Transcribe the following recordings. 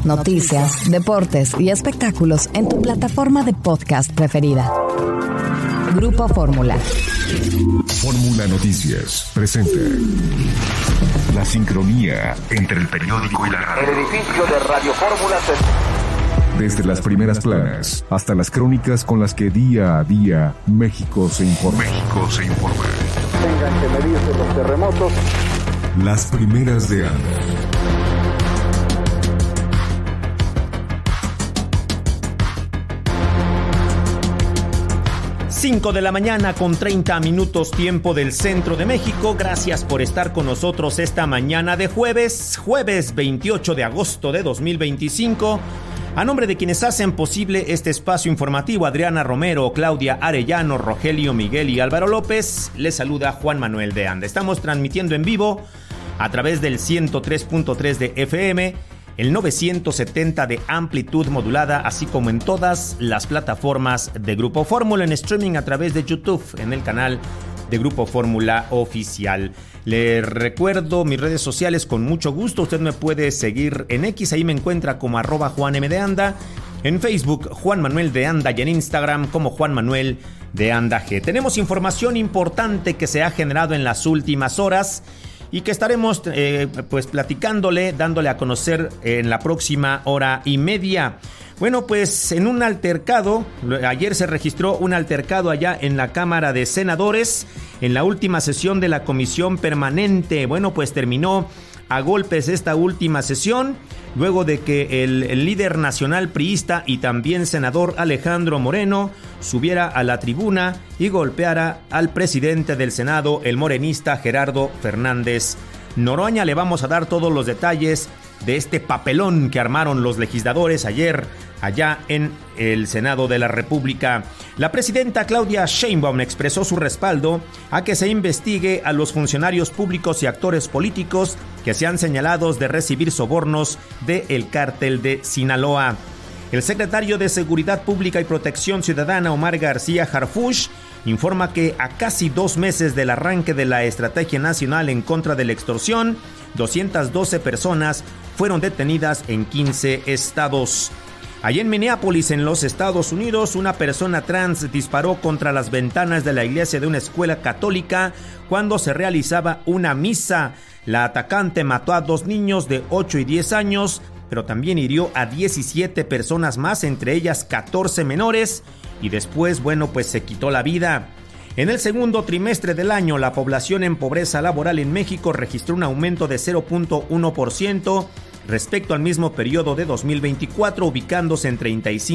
noticias, deportes y espectáculos en tu plataforma de podcast preferida. Grupo Fórmula. Fórmula Noticias presenta la sincronía entre el periódico y la radio. El edificio de Radio Fórmula Desde las primeras planas hasta las crónicas con las que día a día México se informa. Tengan que medirse los terremotos. Las primeras de ANDA. Cinco de la mañana con 30 minutos tiempo del centro de México. Gracias por estar con nosotros esta mañana de jueves 28 de agosto de 2025. A nombre de quienes hacen posible este espacio informativo, Adriana Romero, Claudia Arellano, Rogelio Miguel y Álvaro López, les saluda Juan Manuel de Anda. Estamos transmitiendo en vivo a través del 103.3 de FM, el 970 de amplitud modulada, así como en todas las plataformas de Grupo Fórmula, en streaming a través de YouTube, en el canal de Grupo Fórmula Oficial. Le recuerdo mis redes sociales con mucho gusto. Usted me puede seguir en X, ahí me encuentra como @JuanMDeAnda, en Facebook Juan Manuel de Anda y en Instagram como Juan Manuel de Anda G. Tenemos información importante que se ha generado en las últimas horas y que estaremos pues platicándole, dándole a conocer en la próxima hora y media. Bueno, pues en un altercado, ayer se registró un altercado allá en la Cámara de Senadores, en la última sesión de la Comisión Permanente. Bueno, pues terminó a golpes esta última sesión, luego de que el líder nacional priista y también senador Alejandro Moreno subiera a la tribuna y golpeara al presidente del Senado, el morenista Gerardo Fernández Noroña. Le vamos a dar todos los detalles de este papelón que armaron los legisladores ayer allá en el Senado de la República. La presidenta Claudia Sheinbaum expresó su respaldo a que se investigue a los funcionarios públicos y actores políticos que sean señalados de recibir sobornos del cártel de Sinaloa. El secretario de Seguridad Pública y Protección Ciudadana, Omar García Harfuch, informa que a casi 2 meses del arranque de la Estrategia Nacional en contra de la extorsión, 212 personas fueron detenidas en 15 estados. Allí en Minneapolis, en los Estados Unidos, una persona trans disparó contra las ventanas de la iglesia de una escuela católica cuando se realizaba una misa. La atacante mató a 2 niños de 8 y 10 años, pero también hirió a 17 personas más, entre ellas 14 menores, y después, pues se quitó la vida. En el segundo trimestre del año, la población en pobreza laboral en México registró un aumento de 0.1% respecto al mismo periodo de 2024, ubicándose en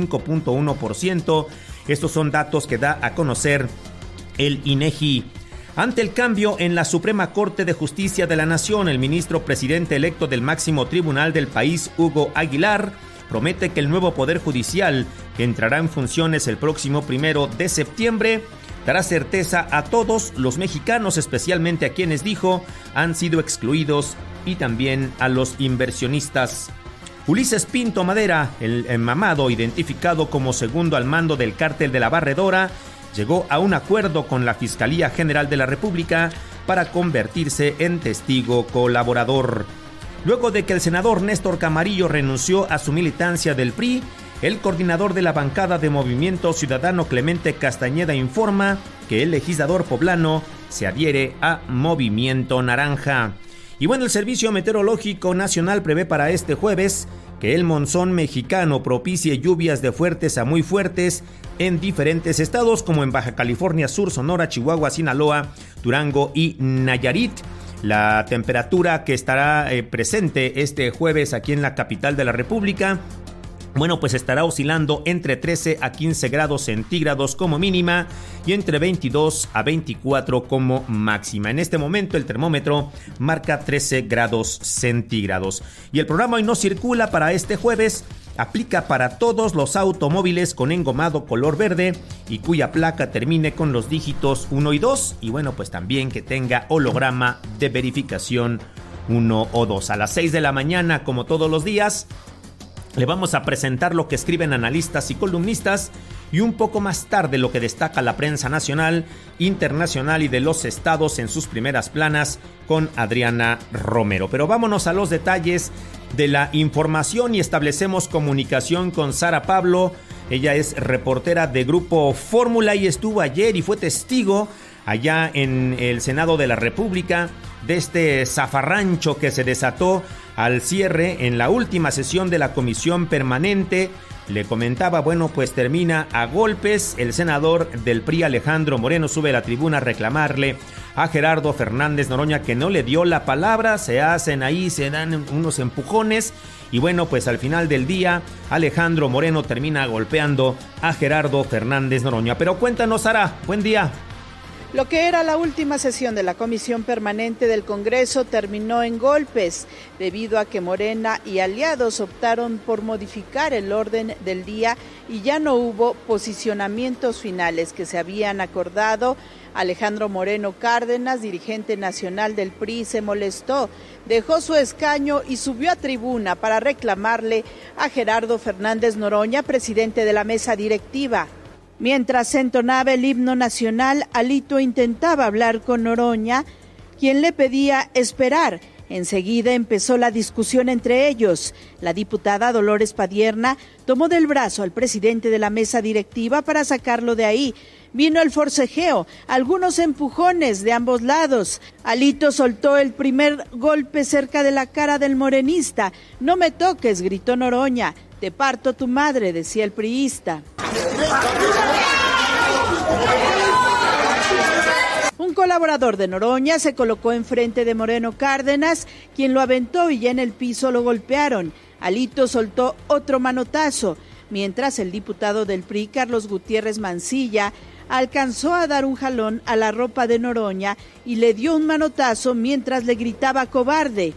35.1%. Estos son datos que da a conocer el INEGI. Ante el cambio en la Suprema Corte de Justicia de la Nación, el ministro presidente electo del máximo tribunal del país, Hugo Aguilar, promete que el nuevo Poder Judicial, que entrará en funciones el próximo 1 de septiembre, dará certeza a todos los mexicanos, especialmente a quienes, dijo, han sido excluidos, y también a los inversionistas. Ulises Pinto Madera, el mamado, identificado como segundo al mando del cártel de la Barredora, llegó a un acuerdo con la Fiscalía General de la República para convertirse en testigo colaborador. Luego de que el senador Néstor Camarillo renunció a su militancia del PRI, el coordinador de la bancada de Movimiento Ciudadano, Clemente Castañeda, informa que el legislador poblano se adhiere a Movimiento Naranja. Y bueno, el Servicio Meteorológico Nacional prevé para este jueves que el monzón mexicano propicie lluvias de fuertes a muy fuertes en diferentes estados, como en Baja California Sur, Sonora, Chihuahua, Sinaloa, Durango y Nayarit. La temperatura que estará presente este jueves aquí en la capital de la República, pues estará oscilando entre 13 a 15 grados centígrados como mínima y entre 22 a 24 como máxima. En este momento el termómetro marca 13 grados centígrados. Y el programa Hoy No Circula para este jueves aplica para todos los automóviles con engomado color verde y cuya placa termine con los dígitos 1 y 2. Y pues también que tenga holograma de verificación 1 o 2. A las 6 de la mañana, como todos los días, le vamos a presentar lo que escriben analistas y columnistas y un poco más tarde lo que destaca la prensa nacional, internacional y de los estados en sus primeras planas con Adriana Romero. Pero vámonos a los detalles de la información y establecemos comunicación con Sara Pablo. Ella es reportera de Grupo Fórmula y estuvo ayer y fue testigo allá en el Senado de la República de este zafarrancho que se desató al cierre en la última sesión de la Comisión Permanente. Le comentaba, bueno, pues termina a golpes. El senador del PRI, Alejandro Moreno, sube a la tribuna a reclamarle a Gerardo Fernández Noroña que no le dio la palabra. Se dan unos empujones y bueno, pues al final del día Alejandro Moreno termina golpeando a Gerardo Fernández Noroña. Pero cuéntanos, Sara, buen día. Lo que era la última sesión de la Comisión Permanente del Congreso terminó en golpes, debido a que Morena y aliados optaron por modificar el orden del día y ya no hubo posicionamientos finales que se habían acordado. Alejandro Moreno Cárdenas, dirigente nacional del PRI, se molestó, dejó su escaño y subió a tribuna para reclamarle a Gerardo Fernández Noroña, presidente de la mesa directiva. Mientras se entonaba el himno nacional, Alito intentaba hablar con Noroña, quien le pedía esperar. Enseguida empezó la discusión entre ellos. La diputada Dolores Padierna tomó del brazo al presidente de la mesa directiva para sacarlo de ahí. Vino el forcejeo, algunos empujones de ambos lados. Alito soltó el primer golpe cerca de la cara del morenista. «No me toques», gritó Noroña. «Te parto tu madre», decía el priista. Un colaborador de Noroña se colocó enfrente de Moreno Cárdenas, quien lo aventó y ya en el piso lo golpearon. Alito soltó otro manotazo, mientras el diputado del PRI, Carlos Gutiérrez Mancilla, alcanzó a dar un jalón a la ropa de Noroña y le dio un manotazo mientras le gritaba «cobarde».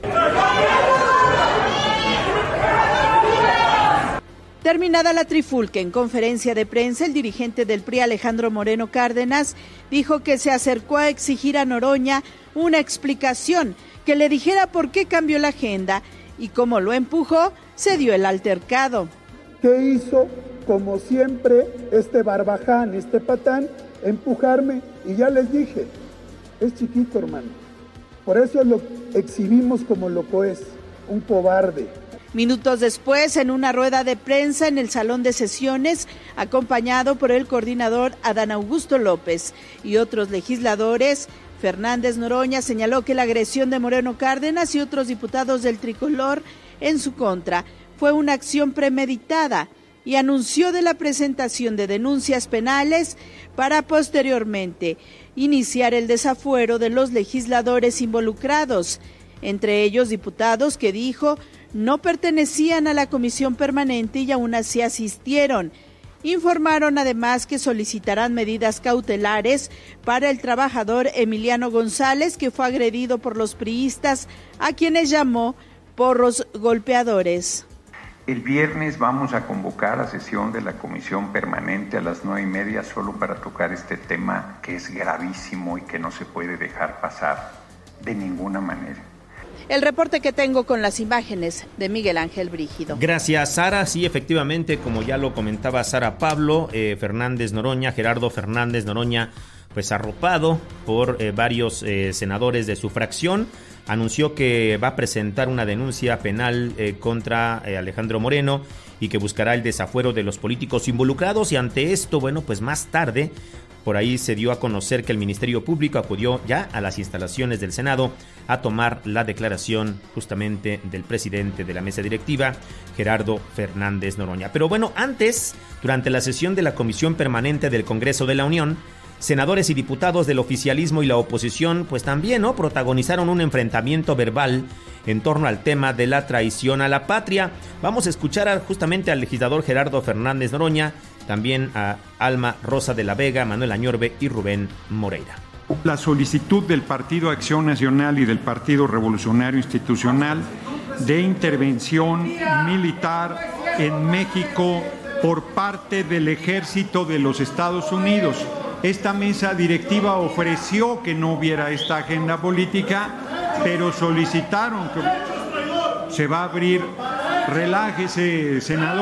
Terminada la trifulca, en conferencia de prensa, el dirigente del PRI, Alejandro Moreno Cárdenas, dijo que se acercó a exigir a Noroña una explicación, que le dijera por qué cambió la agenda y como lo empujó, se dio el altercado. ¿Qué hizo? Como siempre, este barbaján, este patán, empujarme y ya les dije, es chiquito, hermano. Por eso lo exhibimos como lo que es, un cobarde. Minutos después, en una rueda de prensa en el salón de sesiones, acompañado por el coordinador Adán Augusto López y otros legisladores, Fernández Noroña señaló que la agresión de Moreno Cárdenas y otros diputados del tricolor en su contra fue una acción premeditada y anunció de la presentación de denuncias penales para posteriormente iniciar el desafuero de los legisladores involucrados, entre ellos diputados que dijo no pertenecían a la Comisión Permanente y aún así asistieron. Informaron además que solicitarán medidas cautelares para el trabajador Emiliano González, que fue agredido por los priistas, a quienes llamó porros golpeadores. El viernes vamos a convocar a sesión de la Comisión Permanente a las 9:30 solo para tocar este tema que es gravísimo y que no se puede dejar pasar de ninguna manera. El reporte que tengo con las imágenes de Miguel Ángel Brígido. Gracias, Sara. Sí, efectivamente, como ya lo comentaba Sara Pablo, Fernández Noroña, Gerardo Fernández Noroña, pues arropado por varios senadores de su fracción, anunció que va a presentar una denuncia penal contra Alejandro Moreno y que buscará el desafuero de los políticos involucrados. Y ante esto, bueno, pues más tarde, por ahí se dio a conocer que el Ministerio Público acudió ya a las instalaciones del Senado a tomar la declaración justamente del presidente de la mesa directiva, Gerardo Fernández Noroña. Pero bueno, antes, durante la sesión de la Comisión Permanente del Congreso de la Unión, senadores y diputados del oficialismo y la oposición, pues también, ¿no?, protagonizaron un enfrentamiento verbal en torno al tema de la traición a la patria. Vamos a escuchar justamente al legislador Gerardo Fernández Noroña, también a Alma Rosa de la Vega, Manuel Añorbe y Rubén Moreira. La solicitud del Partido Acción Nacional y del Partido Revolucionario Institucional de intervención militar en México por parte del Ejército de los Estados Unidos. Esta mesa directiva ofreció que no hubiera esta agenda política, pero solicitaron que se va a abrir. Relájese, senador,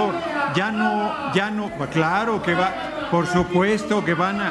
claro que va, por supuesto que van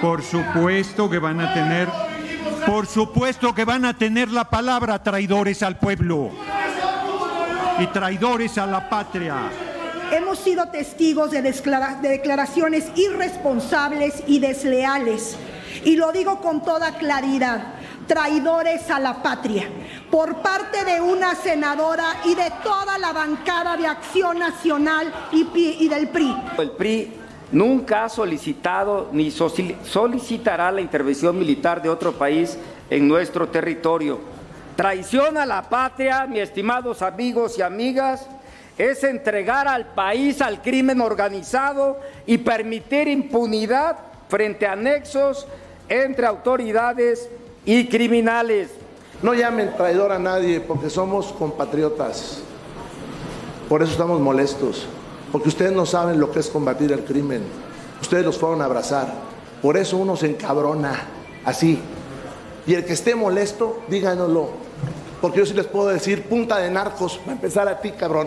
a tener la palabra traidores al pueblo y traidores a la patria. Hemos sido testigos de declaraciones irresponsables y desleales, y lo digo con toda claridad, traidores a la patria, por parte de una senadora y de toda la bancada de Acción Nacional y del PRI. El PRI nunca ha solicitado ni solicitará la intervención militar de otro país en nuestro territorio. Traición a la patria, mis estimados amigos y amigas, es entregar al país al crimen organizado y permitir impunidad frente a nexos entre autoridades y criminales. No llamen traidor a nadie porque somos compatriotas. Por eso estamos molestos, porque ustedes no saben lo que es combatir el crimen. Ustedes los fueron a abrazar. Por eso uno se encabrona, así. Y el que esté molesto, díganoslo, porque yo sí les puedo decir punta de narcos, para empezar a ti, cabrón.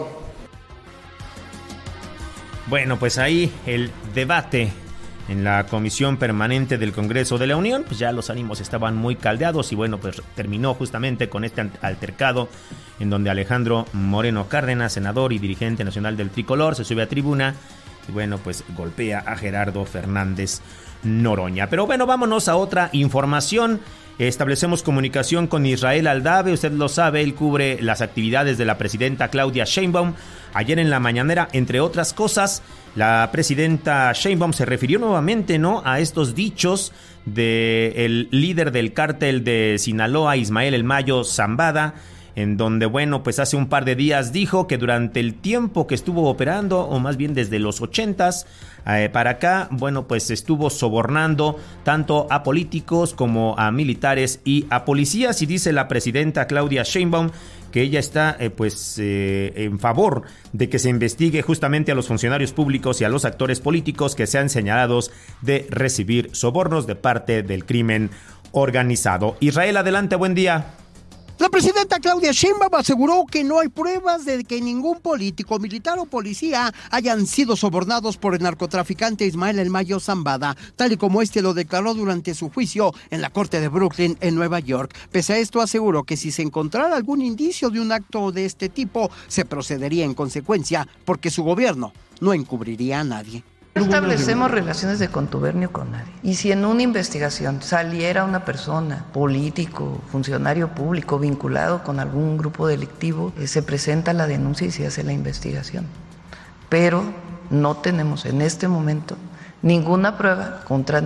Bueno, pues ahí el debate en la Comisión Permanente del Congreso de la Unión, pues ya los ánimos estaban muy caldeados y bueno, pues terminó justamente con este altercado en donde Alejandro Moreno Cárdenas, senador y dirigente nacional del Tricolor, se sube a tribuna y bueno, pues golpea a Gerardo Fernández Noroña. Pero bueno, vámonos a otra información. Establecemos comunicación con Israel Aldave, usted lo sabe, él cubre las actividades de la presidenta Claudia Sheinbaum. Ayer en la mañanera, entre otras cosas, la presidenta Sheinbaum se refirió nuevamente, ¿no?, a estos dichos del líder del cártel de Sinaloa, Ismael El Mayo Zambada, en donde, bueno, pues hace un par de días dijo que durante el tiempo que estuvo operando, o más bien desde los 80s para acá, bueno, pues estuvo sobornando tanto a políticos como a militares y a policías. Y dice la presidenta Claudia Sheinbaum que ella está en favor de que se investigue justamente a los funcionarios públicos y a los actores políticos que sean señalados de recibir sobornos de parte del crimen organizado. Israel, adelante, buen día. La presidenta Claudia Sheinbaum aseguró que no hay pruebas de que ningún político, militar o policía hayan sido sobornados por el narcotraficante Ismael El Mayo Zambada, tal y como lo declaró durante su juicio en la corte de Brooklyn, en Nueva York. Pese a esto, aseguró que si se encontrara algún indicio de un acto de este tipo, se procedería en consecuencia, porque su gobierno no encubriría a nadie. No establecemos relaciones de contubernio con nadie. Y si en una investigación saliera una persona, político, funcionario público, vinculado con algún grupo delictivo, se presenta la denuncia y se hace la investigación. Pero no tenemos en este momento ninguna prueba contra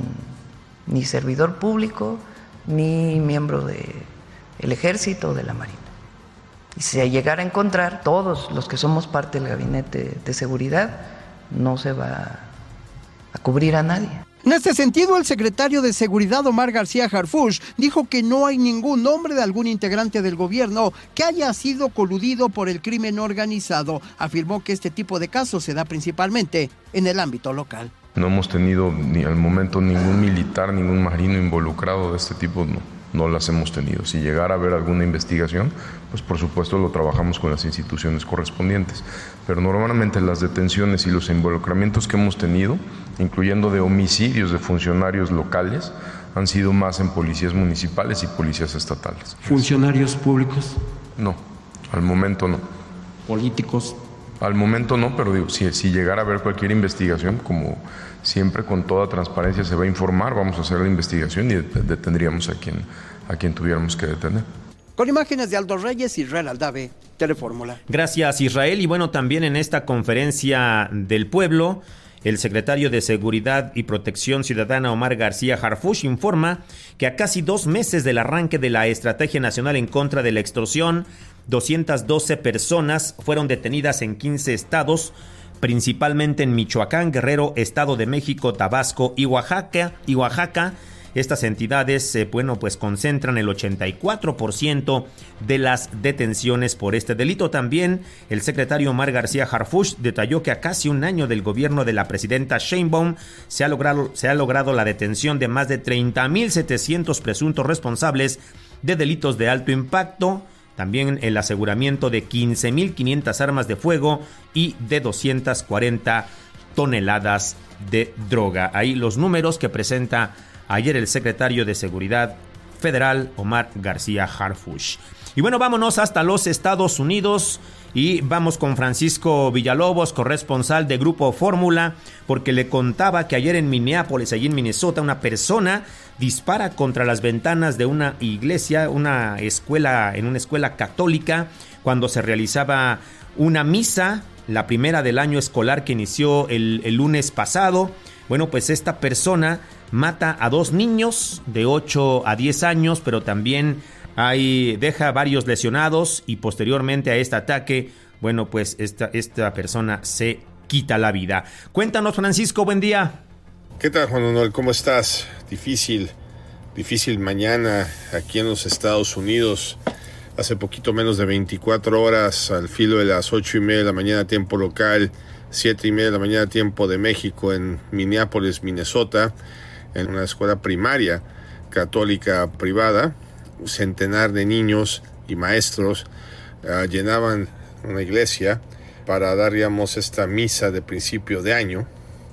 ni servidor público, ni miembro del Ejército o de la Marina. Y si se llegara a encontrar, todos los que somos parte del Gabinete de Seguridad, no se va a cubrir a nadie. En este sentido, el secretario de Seguridad, Omar García Harfuch, dijo que no hay ningún nombre de algún integrante del gobierno que haya sido coludido por el crimen organizado. Afirmó que este tipo de casos se da principalmente en el ámbito local. No hemos tenido ni al momento ningún militar, ningún marino involucrado de este tipo, no las hemos tenido. Si llegara a haber alguna investigación, pues por supuesto lo trabajamos con las instituciones correspondientes. Pero normalmente las detenciones y los involucramientos que hemos tenido, incluyendo de homicidios de funcionarios locales, han sido más en policías municipales y policías estatales. ¿Funcionarios públicos? No, al momento no. ¿Políticos? Al momento no, pero digo, si llegara a haber cualquier investigación, como siempre con toda transparencia se va a informar, vamos a hacer la investigación y detendríamos a quien tuviéramos que detener. Con imágenes de Aldo Reyes, Israel Aldave, Telefórmula. Gracias, Israel. Y bueno, también en esta conferencia del pueblo, el secretario de Seguridad y Protección Ciudadana, Omar García Harfuch, informa que a casi 2 meses del arranque de la Estrategia Nacional en contra de la extorsión, 212 personas fueron detenidas en 15 estados, principalmente en Michoacán, Guerrero, Estado de México, Tabasco y Oaxaca. Estas entidades, pues concentran el 84% de las detenciones por este delito. También el secretario Omar García Harfuch detalló que a casi un año del gobierno de la presidenta Sheinbaum se ha logrado la detención de más de 30,700 presuntos responsables de delitos de alto impacto, también el aseguramiento de 15.500 armas de fuego y de 240 toneladas de droga. Ahí los números que presenta ayer el secretario de Seguridad Federal, Omar García Harfuch. Y bueno, vámonos hasta los Estados Unidos y vamos con Francisco Villalobos, corresponsal de Grupo Fórmula, porque le contaba que ayer en Minneapolis, allí en Minnesota, una persona dispara contra las ventanas de una iglesia, en una escuela católica, cuando se realizaba una misa, la primera del año escolar que inició el lunes pasado. Bueno, pues esta persona mata a 2 niños de 8 a 10 años, pero también deja varios lesionados, y posteriormente a este ataque, bueno, pues esta persona se quita la vida. Cuéntanos, Francisco, buen día. ¿Qué tal, Juan Manuel? ¿Cómo estás? Difícil mañana aquí en los Estados Unidos. Hace poquito menos de 24 horas, al filo de las 8:30 de la mañana tiempo local, 7:30 de la mañana tiempo de México, en Minneapolis, Minnesota, en una escuela primaria católica privada, un centenar de niños y maestros llenaban una iglesia para dar, digamos, esta misa de principio de año,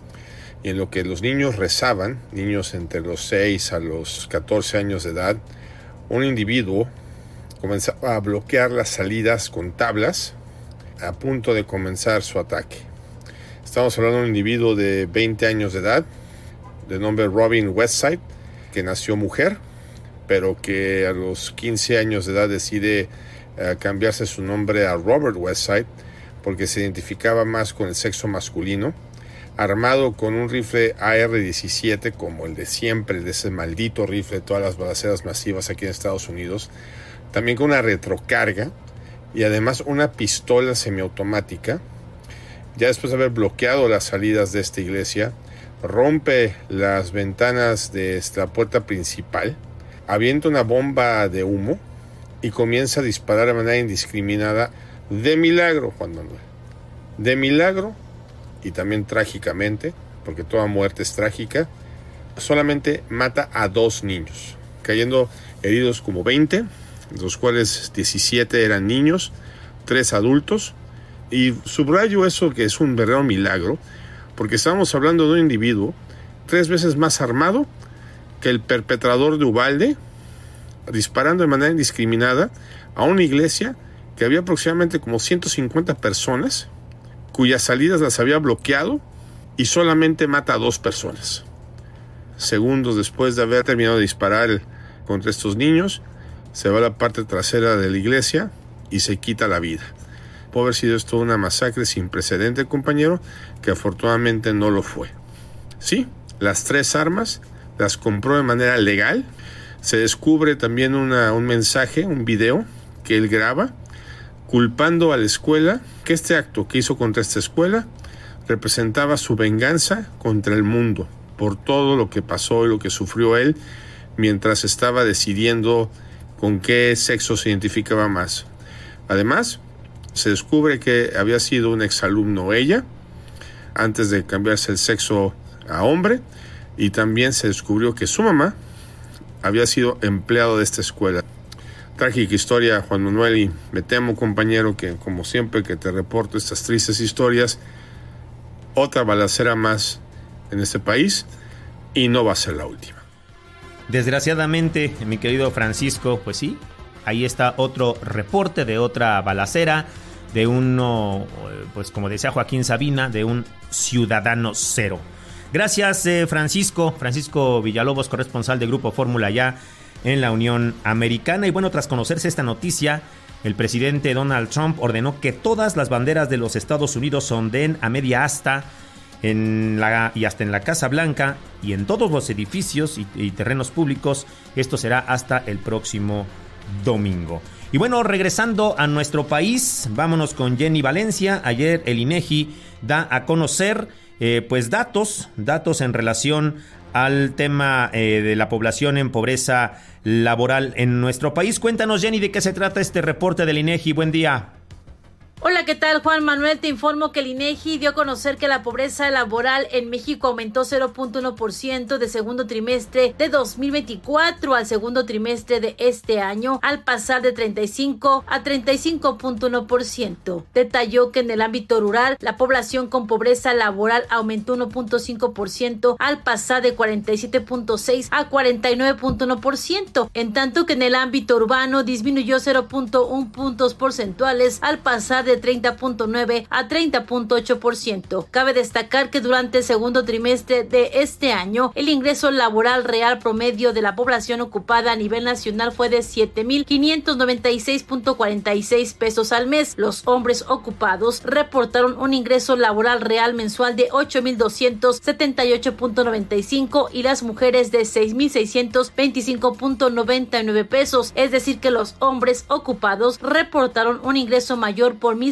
y en lo que los niños rezaban, niños entre los 6 a los 14 años de edad, un individuo comenzaba a bloquear las salidas con tablas a punto de comenzar su ataque. Estamos hablando de un individuo de 20 años de edad, de nombre Robin Westside, que nació mujer, pero que a los 15 años de edad decide cambiarse su nombre a Robert Westside, porque se identificaba más con el sexo masculino, armado con un rifle AR-17 como el de siempre, de ese maldito rifle de todas las balaceras masivas aquí en Estados Unidos, también con una retrocarga y además una pistola semiautomática. Ya después de haber bloqueado las salidas de esta iglesia, rompe las ventanas de esta puerta principal, avienta una bomba de humo y comienza a disparar de manera indiscriminada. De milagro, Juan Manuel, de milagro, y también trágicamente, porque toda muerte es trágica, solamente mata a 2 niños, cayendo heridos como 20, de los cuales 17 eran niños, 3 adultos. Y subrayo eso, que es un verdadero milagro, porque estamos hablando de un individuo 3 veces más armado que el perpetrador de Uvalde, disparando de manera indiscriminada a una iglesia que había aproximadamente como 150 personas, cuyas salidas las había bloqueado, y solamente mata a 2 personas. Segundos después de haber terminado de disparar contra estos niños, se va a la parte trasera de la iglesia y se quita la vida. Puede haber sido esto una masacre sin precedente, compañero, que afortunadamente no lo fue. Sí, las 3 armas las compró de manera legal. Se descubre también un mensaje, un video que él graba, culpando a la escuela, que este acto que hizo contra esta escuela representaba su venganza contra el mundo por todo lo que pasó y lo que sufrió él mientras estaba decidiendo con qué sexo se identificaba más. Además, se descubre que había sido un exalumno ella, antes de cambiarse el sexo a hombre, y también se descubrió que su mamá había sido empleado de esta escuela. Trágica historia, Juan Manuel, y me temo, compañero, que como siempre que te reporto estas tristes historias, otra balacera más en este país, y no va a ser la última. Desgraciadamente, mi querido Francisco, pues sí, ahí está otro reporte de otra balacera, de uno, pues como decía Joaquín Sabina, de un ciudadano cero. Gracias, Francisco Villalobos, corresponsal de Grupo Fórmula allá en la Unión Americana. Y bueno, tras conocerse esta noticia, el presidente Donald Trump ordenó que todas las banderas de los Estados Unidos ondeen a media asta y hasta en la Casa Blanca y en todos los edificios y terrenos públicos. Esto será hasta el próximo domingo. Y bueno, regresando a nuestro país, vámonos con Jenny Valencia. Ayer el INEGI da a conocer pues datos en relación al tema de la población en pobreza laboral en nuestro país. Cuéntanos, Jenny, de qué se trata este reporte del INEGI. Buen día. Hola, ¿qué tal? Juan Manuel, te informo que el INEGI dio a conocer que la pobreza laboral en México aumentó 0.1% de segundo trimestre de 2024 al segundo trimestre de este año, al pasar de 35 a 35.1%. Detalló que en el ámbito rural, la población con pobreza laboral aumentó 1.5% al pasar de 47.6 a 49.1%, en tanto que en el ámbito urbano disminuyó 0.1 puntos porcentuales al pasar de 30.9 a 30.8%. Cabe destacar que durante el segundo trimestre de este año, el ingreso laboral real promedio de la población ocupada a nivel nacional fue de 7.596.46 pesos al mes. Los hombres ocupados reportaron un ingreso laboral real mensual de 8.278.95 y las mujeres de 6.625.99 pesos, es decir que los hombres ocupados reportaron un ingreso mayor por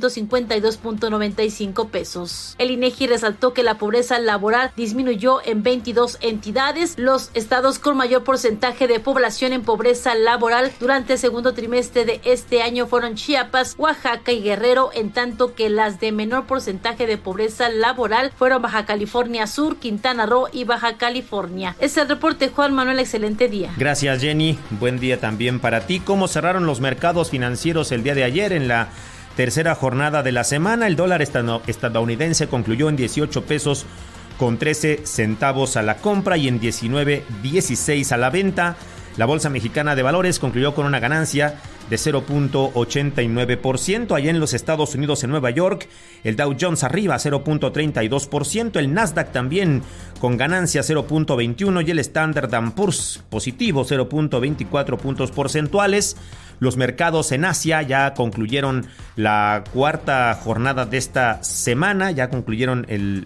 1,652.95 pesos. El INEGI resaltó que la pobreza laboral disminuyó en 22 entidades. Los estados con mayor porcentaje de población en pobreza laboral durante el segundo trimestre de este año fueron Chiapas, Oaxaca y Guerrero, en tanto que las de menor porcentaje de pobreza laboral fueron Baja California Sur, Quintana Roo y Baja California. Es el reporte, Juan Manuel, excelente día. Gracias, Jenny. Buen día también para ti. ¿Cómo cerraron los mercados financieros el día de ayer en la tercera jornada de la semana? El dólar estadounidense concluyó en 18 pesos con 13 centavos a la compra y en 19.16 a la venta. La Bolsa Mexicana de Valores concluyó con una ganancia de 0.89%. Allá en los Estados Unidos, en Nueva York, el Dow Jones arriba 0.32%, el Nasdaq también con ganancia 0.21% y el Standard & Poor's positivo 0.24 puntos porcentuales. Los mercados en Asia ya concluyeron la cuarta jornada de esta semana, ya concluyeron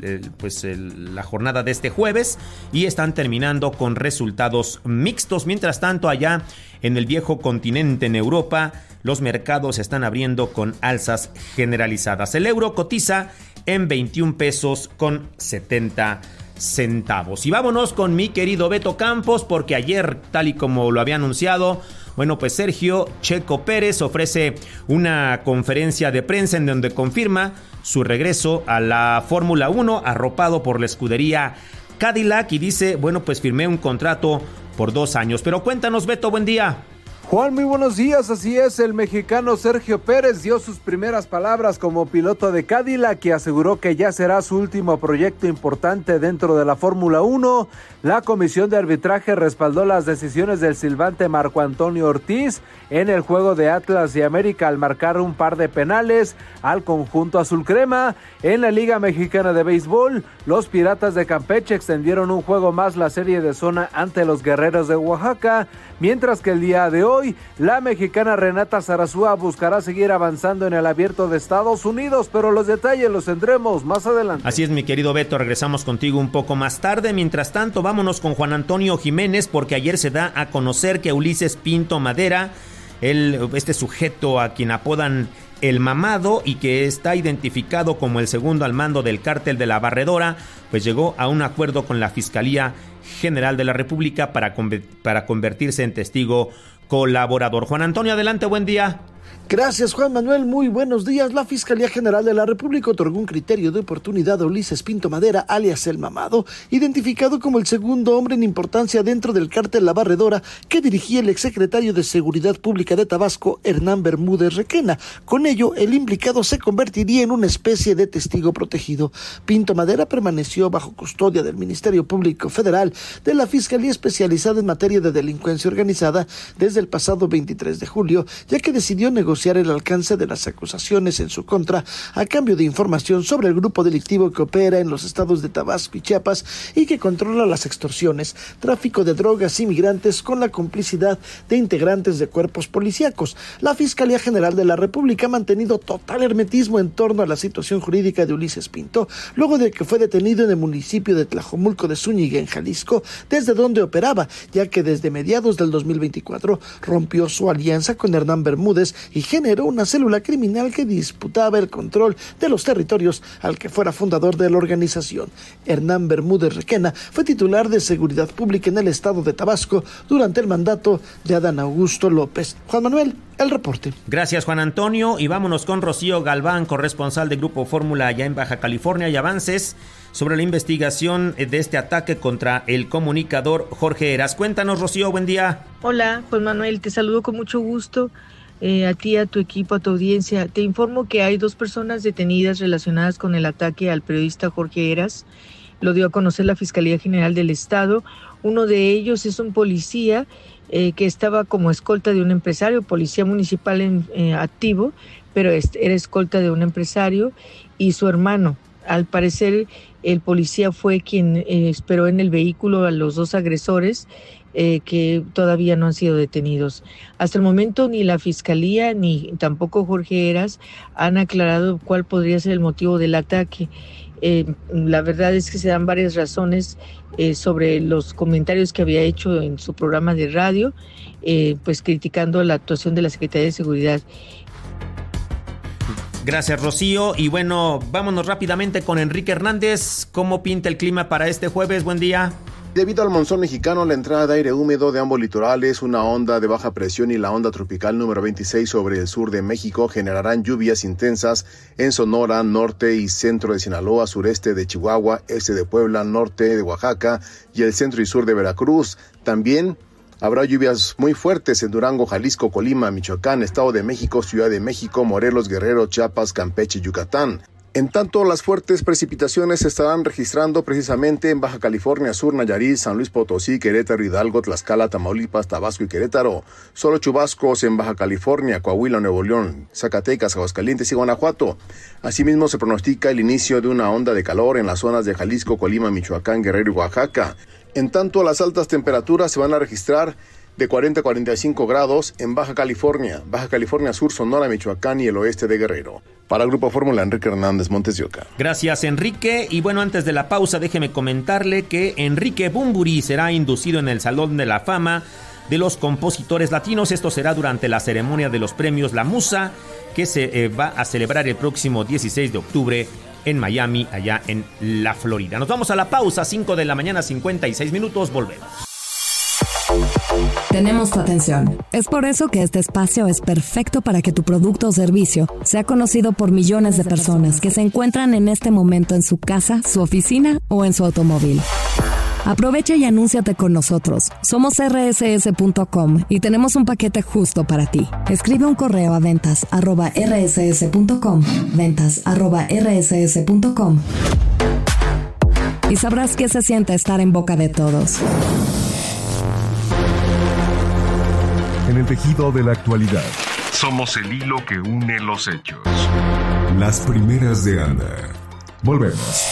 la jornada de este jueves y están terminando con resultados mixtos. Mientras tanto, allá en el viejo continente, en Europa, los mercados están abriendo con alzas generalizadas. El euro cotiza en 21 pesos con 70 centavos. Y vámonos con mi querido Beto Campos, porque ayer, tal y como lo había anunciado, bueno, pues Sergio Checo Pérez ofrece una conferencia de prensa en donde confirma su regreso a la Fórmula 1, arropado por la escudería Cadillac, y dice, bueno, pues firmé un contrato por 2 años. Pero cuéntanos, Beto, buen día. Juan, muy buenos días. Así es, el mexicano Sergio Pérez dio sus primeras palabras como piloto de Cadillac y aseguró que ya será su último proyecto importante dentro de la Fórmula 1. La comisión de arbitraje respaldó las decisiones del silbante Marco Antonio Ortiz en el juego de Atlas y América al marcar un par de penales al conjunto azul crema. En la Liga Mexicana de Béisbol, los Piratas de Campeche extendieron un juego más la serie de zona ante los Guerreros de Oaxaca, mientras que el día de hoy, la mexicana Renata Zarazúa buscará seguir avanzando en el Abierto de Estados Unidos, pero los detalles los tendremos más adelante. Así es, mi querido Beto, regresamos contigo un poco más tarde. Mientras tanto, vámonos con Juan Antonio Jiménez, porque ayer se da a conocer que Ulises Pinto Madera, este sujeto a quien apodan El Mamado y que está identificado como el segundo al mando del cártel de la Barredora, pues llegó a un acuerdo con la Fiscalía General de la República para convertirse en testigo colaborador. Juan Antonio, adelante, buen día. Gracias, Juan Manuel, muy buenos días. La Fiscalía General de la República otorgó un criterio de oportunidad a Ulises Pinto Madera, alias El Mamado, identificado como el segundo hombre en importancia dentro del cártel La Barredora que dirigía el exsecretario de Seguridad Pública de Tabasco, Hernán Bermúdez Requena. Con ello, el implicado se convertiría en una especie de testigo protegido. Pinto Madera permaneció bajo custodia del Ministerio Público Federal de la Fiscalía Especializada en Materia de Delincuencia Organizada desde el pasado 23 de julio, ya que decidió negociar el alcance de las acusaciones en su contra a cambio de información sobre el grupo delictivo que opera en los estados de Tabasco y Chiapas y que controla las extorsiones, tráfico de drogas y migrantes con la complicidad de integrantes de cuerpos policíacos. La Fiscalía General de la República ha mantenido total hermetismo en torno a la situación jurídica de Ulises Pinto, luego de que fue detenido en el municipio de Tlajomulco de Zúñiga, en Jalisco, desde donde operaba, ya que desde mediados del 2024 rompió su alianza con Hernán Bermúdez y generó una célula criminal que disputaba el control de los territorios al que fuera fundador de la organización. Hernán Bermúdez Requena fue titular de Seguridad Pública en el estado de Tabasco durante el mandato de Adán Augusto López. Juan Manuel, el reporte. Gracias, Juan Antonio, y vámonos con Rocío Galván, corresponsal de Grupo Fórmula allá en Baja California, y avances sobre la investigación de este ataque contra el comunicador Jorge Heras. Cuéntanos, Rocío, buen día. Hola, Juan Manuel, te saludo con mucho gusto, a ti, a tu equipo, a tu audiencia. Te informo que hay 2 personas detenidas relacionadas con el ataque al periodista Jorge Heras. Lo dio a conocer la Fiscalía General del Estado. Uno de ellos es un policía que estaba como escolta de un empresario, policía municipal activo, pero era escolta de un empresario y su hermano. Al parecer, el policía fue quien esperó en el vehículo a los 2 agresores que todavía no han sido detenidos. Hasta el momento ni la Fiscalía ni tampoco Jorge Heras han aclarado cuál podría ser el motivo del ataque. La verdad es que se dan varias razones sobre los comentarios que había hecho en su programa de radio, pues criticando la actuación de la Secretaría de Seguridad. Gracias, Rocío. Y bueno, vámonos rápidamente con Enrique Hernández. ¿Cómo pinta el clima para este jueves? Buen día. Debido al monzón mexicano, la entrada de aire húmedo de ambos litorales, una onda de baja presión y la onda tropical número 26 sobre el sur de México generarán lluvias intensas en Sonora, norte y centro de Sinaloa, sureste de Chihuahua, este de Puebla, norte de Oaxaca y el centro y sur de Veracruz. También habrá lluvias muy fuertes en Durango, Jalisco, Colima, Michoacán, Estado de México, Ciudad de México, Morelos, Guerrero, Chiapas, Campeche y Yucatán. En tanto, las fuertes precipitaciones se estarán registrando precisamente en Baja California Sur, Nayarit, San Luis Potosí, Querétaro, Hidalgo, Tlaxcala, Tamaulipas, Tabasco y Querétaro. Solo chubascos en Baja California, Coahuila, Nuevo León, Zacatecas, Aguascalientes y Guanajuato. Asimismo, se pronostica el inicio de una onda de calor en las zonas de Jalisco, Colima, Michoacán, Guerrero y Oaxaca. En tanto, las altas temperaturas se van a registrar de 40 a 45 grados en Baja California Sur, Sonora, Michoacán y el oeste de Guerrero. Para el Grupo Fórmula, Enrique Hernández, Montes de Oca. Gracias, Enrique. Y bueno, antes de la pausa, déjeme comentarle que Enrique Bunbury será inducido en el Salón de la Fama de los Compositores Latinos. Esto será durante la ceremonia de los premios La Musa, que se va a celebrar el próximo 16 de octubre en Miami, allá en la Florida. Nos vamos a la pausa, 5 de la mañana, 56 minutos, volvemos. Tenemos tu atención. Es por eso que este espacio es perfecto para que tu producto o servicio sea conocido por millones de personas que se encuentran en este momento en su casa, su oficina o en su automóvil. Aprovecha y anúnciate con nosotros. Somos rss.com y tenemos un paquete justo para ti. Escribe un correo a ventas@rss.com, ventas@rss.com, y sabrás qué se siente estar en boca de todos. En el tejido de la actualidad, somos el hilo que une los hechos. Las primeras de Anda. Volvemos.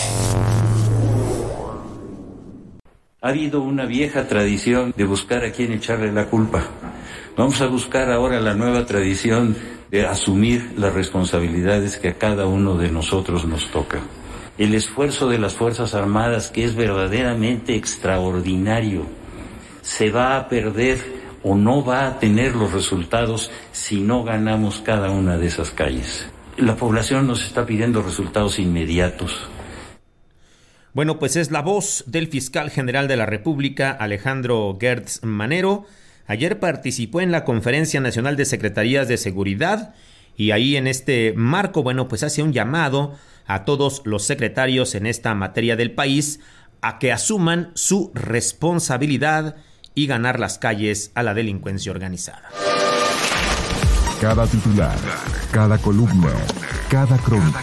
Ha habido una vieja tradición de buscar a quién echarle la culpa. Vamos a buscar ahora la nueva tradición de asumir las responsabilidades que a cada uno de nosotros nos toca. El esfuerzo de las Fuerzas Armadas, que es verdaderamente extraordinario, se va a perder o no va a tener los resultados si no ganamos cada una de esas calles. La población nos está pidiendo resultados inmediatos. Bueno, pues es la voz del fiscal general de la República, Alejandro Gertz Manero. Ayer participó en la Conferencia Nacional de Secretarías de Seguridad y ahí en este marco, bueno, pues hace un llamado a todos los secretarios en esta materia del país a que asuman su responsabilidad y ganar las calles a la delincuencia organizada. Cada titular, cada columna, cada crónica.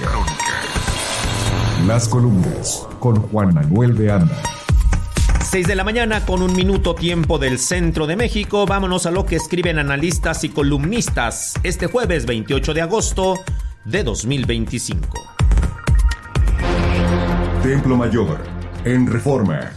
Las columnas con Juan Manuel de Anda. 6 de la mañana con 1 minuto, tiempo del centro de México. Vámonos a lo que escriben analistas y columnistas este jueves 28 de agosto de 2025. Templo Mayor, en Reforma.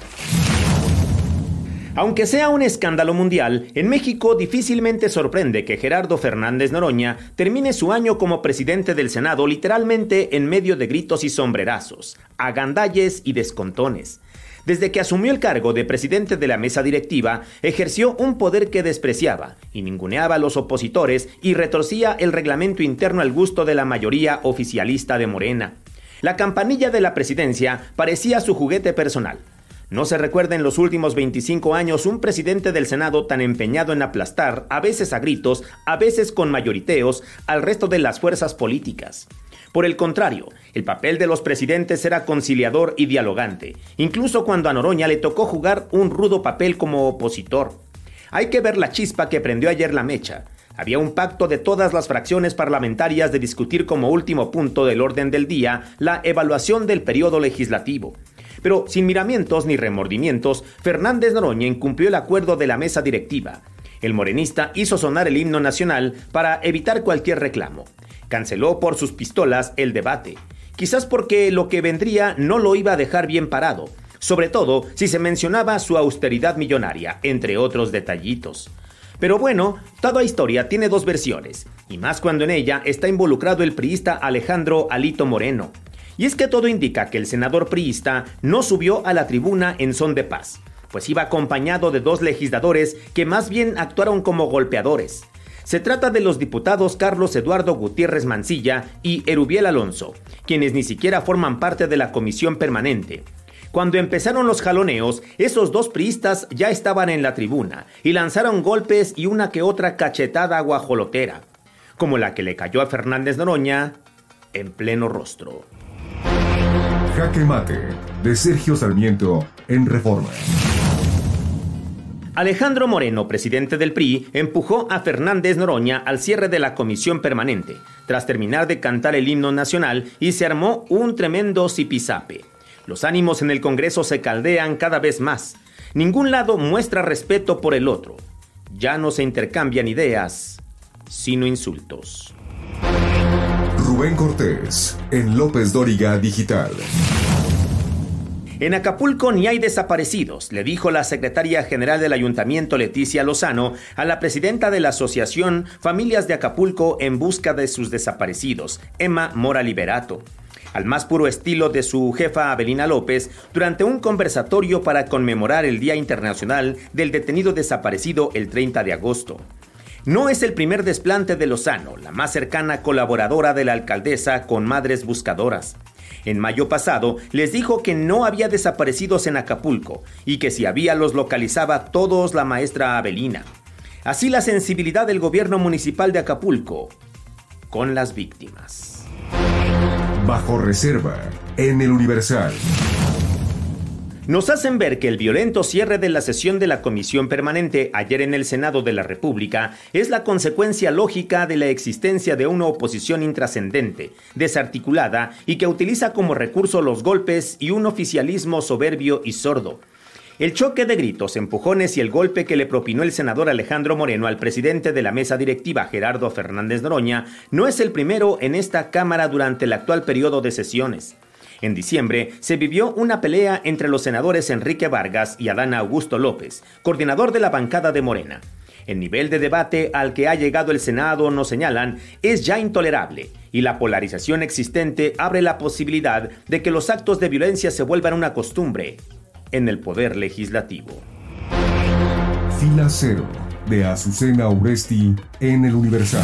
Aunque sea un escándalo mundial, en México difícilmente sorprende que Gerardo Fernández Noroña termine su año como presidente del Senado literalmente en medio de gritos y sombrerazos, agandalles y descontones. Desde que asumió el cargo de presidente de la mesa directiva, ejerció un poder que despreciaba y ninguneaba a los opositores y retorcía el reglamento interno al gusto de la mayoría oficialista de Morena. La campanilla de la presidencia parecía su juguete personal. No se recuerda en los últimos 25 años un presidente del Senado tan empeñado en aplastar, a veces a gritos, a veces con mayoriteos, al resto de las fuerzas políticas. Por el contrario, el papel de los presidentes era conciliador y dialogante, incluso cuando a Noroña le tocó jugar un rudo papel como opositor. Hay que ver la chispa que prendió ayer la mecha. Había un pacto de todas las fracciones parlamentarias de discutir como último punto del orden del día la evaluación del periodo legislativo. Pero sin miramientos ni remordimientos, Fernández Noroña incumplió el acuerdo de la mesa directiva. El morenista hizo sonar el himno nacional para evitar cualquier reclamo. Canceló por sus pistolas el debate, quizás porque lo que vendría no lo iba a dejar bien parado, sobre todo si se mencionaba su austeridad millonaria, entre otros detallitos. Pero bueno, toda historia tiene dos versiones, y más cuando en ella está involucrado el priista Alejandro Alito Moreno. Y es que todo indica que el senador priista no subió a la tribuna en son de paz, pues iba acompañado de dos legisladores que más bien actuaron como golpeadores. Se trata de los diputados Carlos Eduardo Gutiérrez Mancilla y Erubiel Alonso, quienes ni siquiera forman parte de la comisión permanente. Cuando empezaron los jaloneos, esos dos priistas ya estaban en la tribuna y lanzaron golpes y una que otra cachetada guajolotera, como la que le cayó a Fernández Noroña en pleno rostro. Jaque Mate, de Sergio Sarmiento, en Reforma. Alejandro Moreno, presidente del PRI, empujó a Fernández Noroña al cierre de la comisión permanente, tras terminar de cantar el himno nacional, y se armó un tremendo zipizape. Los ánimos en el Congreso se caldean cada vez más. Ningún lado muestra respeto por el otro. Ya no se intercambian ideas, sino insultos. Rubén Cortés, en López Dóriga Digital. En Acapulco ni hay desaparecidos, le dijo la secretaria general del Ayuntamiento Leticia Lozano a la presidenta de la Asociación Familias de Acapulco en busca de sus desaparecidos, Emma Mora Liberato, al más puro estilo de su jefa Abelina López, durante un conversatorio para conmemorar el Día Internacional del Detenido Desaparecido el 30 de agosto. No es el primer desplante de Lozano, la más cercana colaboradora de la alcaldesa con Madres Buscadoras. En mayo pasado les dijo que no había desaparecidos en Acapulco y que si había los localizaba todos la maestra Abelina. Así la sensibilidad del gobierno municipal de Acapulco con las víctimas. Bajo reserva, en el Universal. Nos hacen ver que el violento cierre de la sesión de la Comisión Permanente ayer en el Senado de la República es la consecuencia lógica de la existencia de una oposición intrascendente, desarticulada y que utiliza como recurso los golpes y un oficialismo soberbio y sordo. El choque de gritos, empujones y el golpe que le propinó el senador Alejandro Moreno al presidente de la mesa directiva, Gerardo Fernández Noroña, no es el primero en esta Cámara durante el actual periodo de sesiones. En diciembre se vivió una pelea entre los senadores Enrique Vargas y Adán Augusto López, coordinador de la bancada de Morena. El nivel de debate al que ha llegado el Senado, nos señalan, es ya intolerable y la polarización existente abre la posibilidad de que los actos de violencia se vuelvan una costumbre en el poder legislativo. Fila Cero, de Azucena Uresti, en el Universal.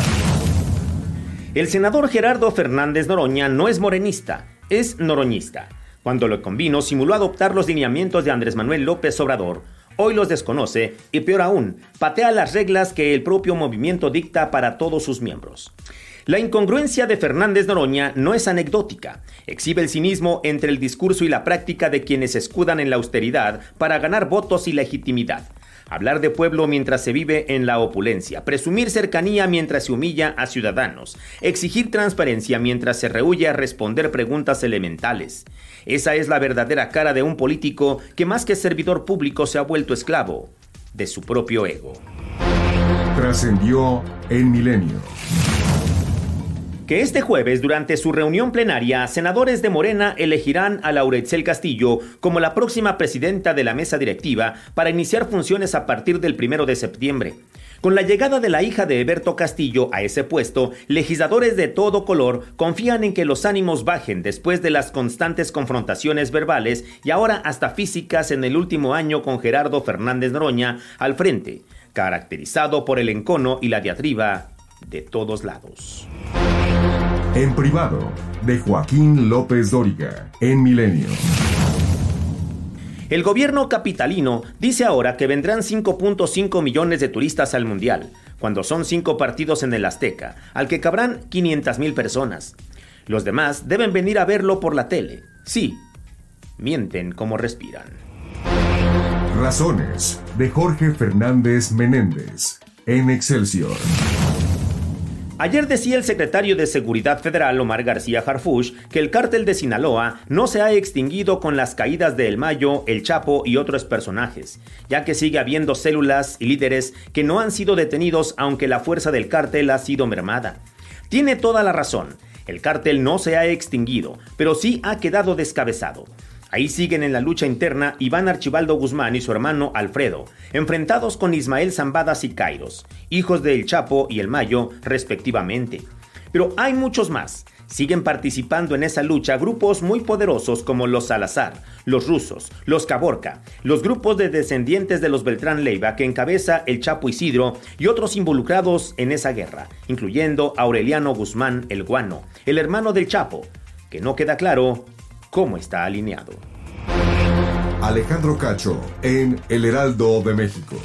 El senador Gerardo Fernández Noroña no es morenista, es noroñista. Cuando lo convino, simuló adoptar los lineamientos de Andrés Manuel López Obrador. Hoy los desconoce y, peor aún, patea las reglas que el propio movimiento dicta para todos sus miembros. La incongruencia de Fernández Noroña no es anecdótica. Exhibe el cinismo entre el discurso y la práctica de quienes se escudan en la austeridad para ganar votos y legitimidad. Hablar de pueblo mientras se vive en la opulencia, presumir cercanía mientras se humilla a ciudadanos, exigir transparencia mientras se rehúye a responder preguntas elementales. Esa es la verdadera cara de un político que más que servidor público se ha vuelto esclavo de su propio ego. Trascendió en Milenio. Que este jueves, durante su reunión plenaria, senadores de Morena elegirán a Laura Itzel Castillo como la próxima presidenta de la mesa directiva para iniciar funciones a partir del 1 de septiembre. Con la llegada de la hija de Eberto Castillo a ese puesto, legisladores de todo color confían en que los ánimos bajen después de las constantes confrontaciones verbales y ahora hasta físicas en el último año con Gerardo Fernández Noroña al frente, caracterizado por el encono y la diatriba de todos lados. En privado, de Joaquín López Dóriga, en Milenio. El gobierno capitalino dice ahora que vendrán 5.5 millones de turistas al Mundial, cuando son 5 partidos en el Azteca, al que cabrán 500,000 personas. Los demás deben venir a verlo por la tele. Sí, mienten como respiran. Razones, de Jorge Fernández Menéndez, en Excelsior. Ayer decía el secretario de Seguridad Federal, Omar García Harfuch, que el cártel de Sinaloa no se ha extinguido con las caídas de El Mayo, El Chapo y otros personajes, ya que sigue habiendo células y líderes que no han sido detenidos aunque la fuerza del cártel ha sido mermada. Tiene toda la razón, el cártel no se ha extinguido, pero sí ha quedado descabezado. Ahí siguen en la lucha interna Iván Archibaldo Guzmán y su hermano Alfredo, enfrentados con Ismael Zambada Siqueiros, hijos de El Chapo y El Mayo, respectivamente. Pero hay muchos más. Siguen participando en esa lucha grupos muy poderosos como los Salazar, los Rusos, los Caborca, los grupos de descendientes de los Beltrán Leiva que encabeza El Chapo Isidro y otros involucrados en esa guerra, incluyendo a Aureliano Guzmán el Guano, el hermano del Chapo, que no queda claro cómo está alineado. Alejandro Cacho, en El Heraldo de México.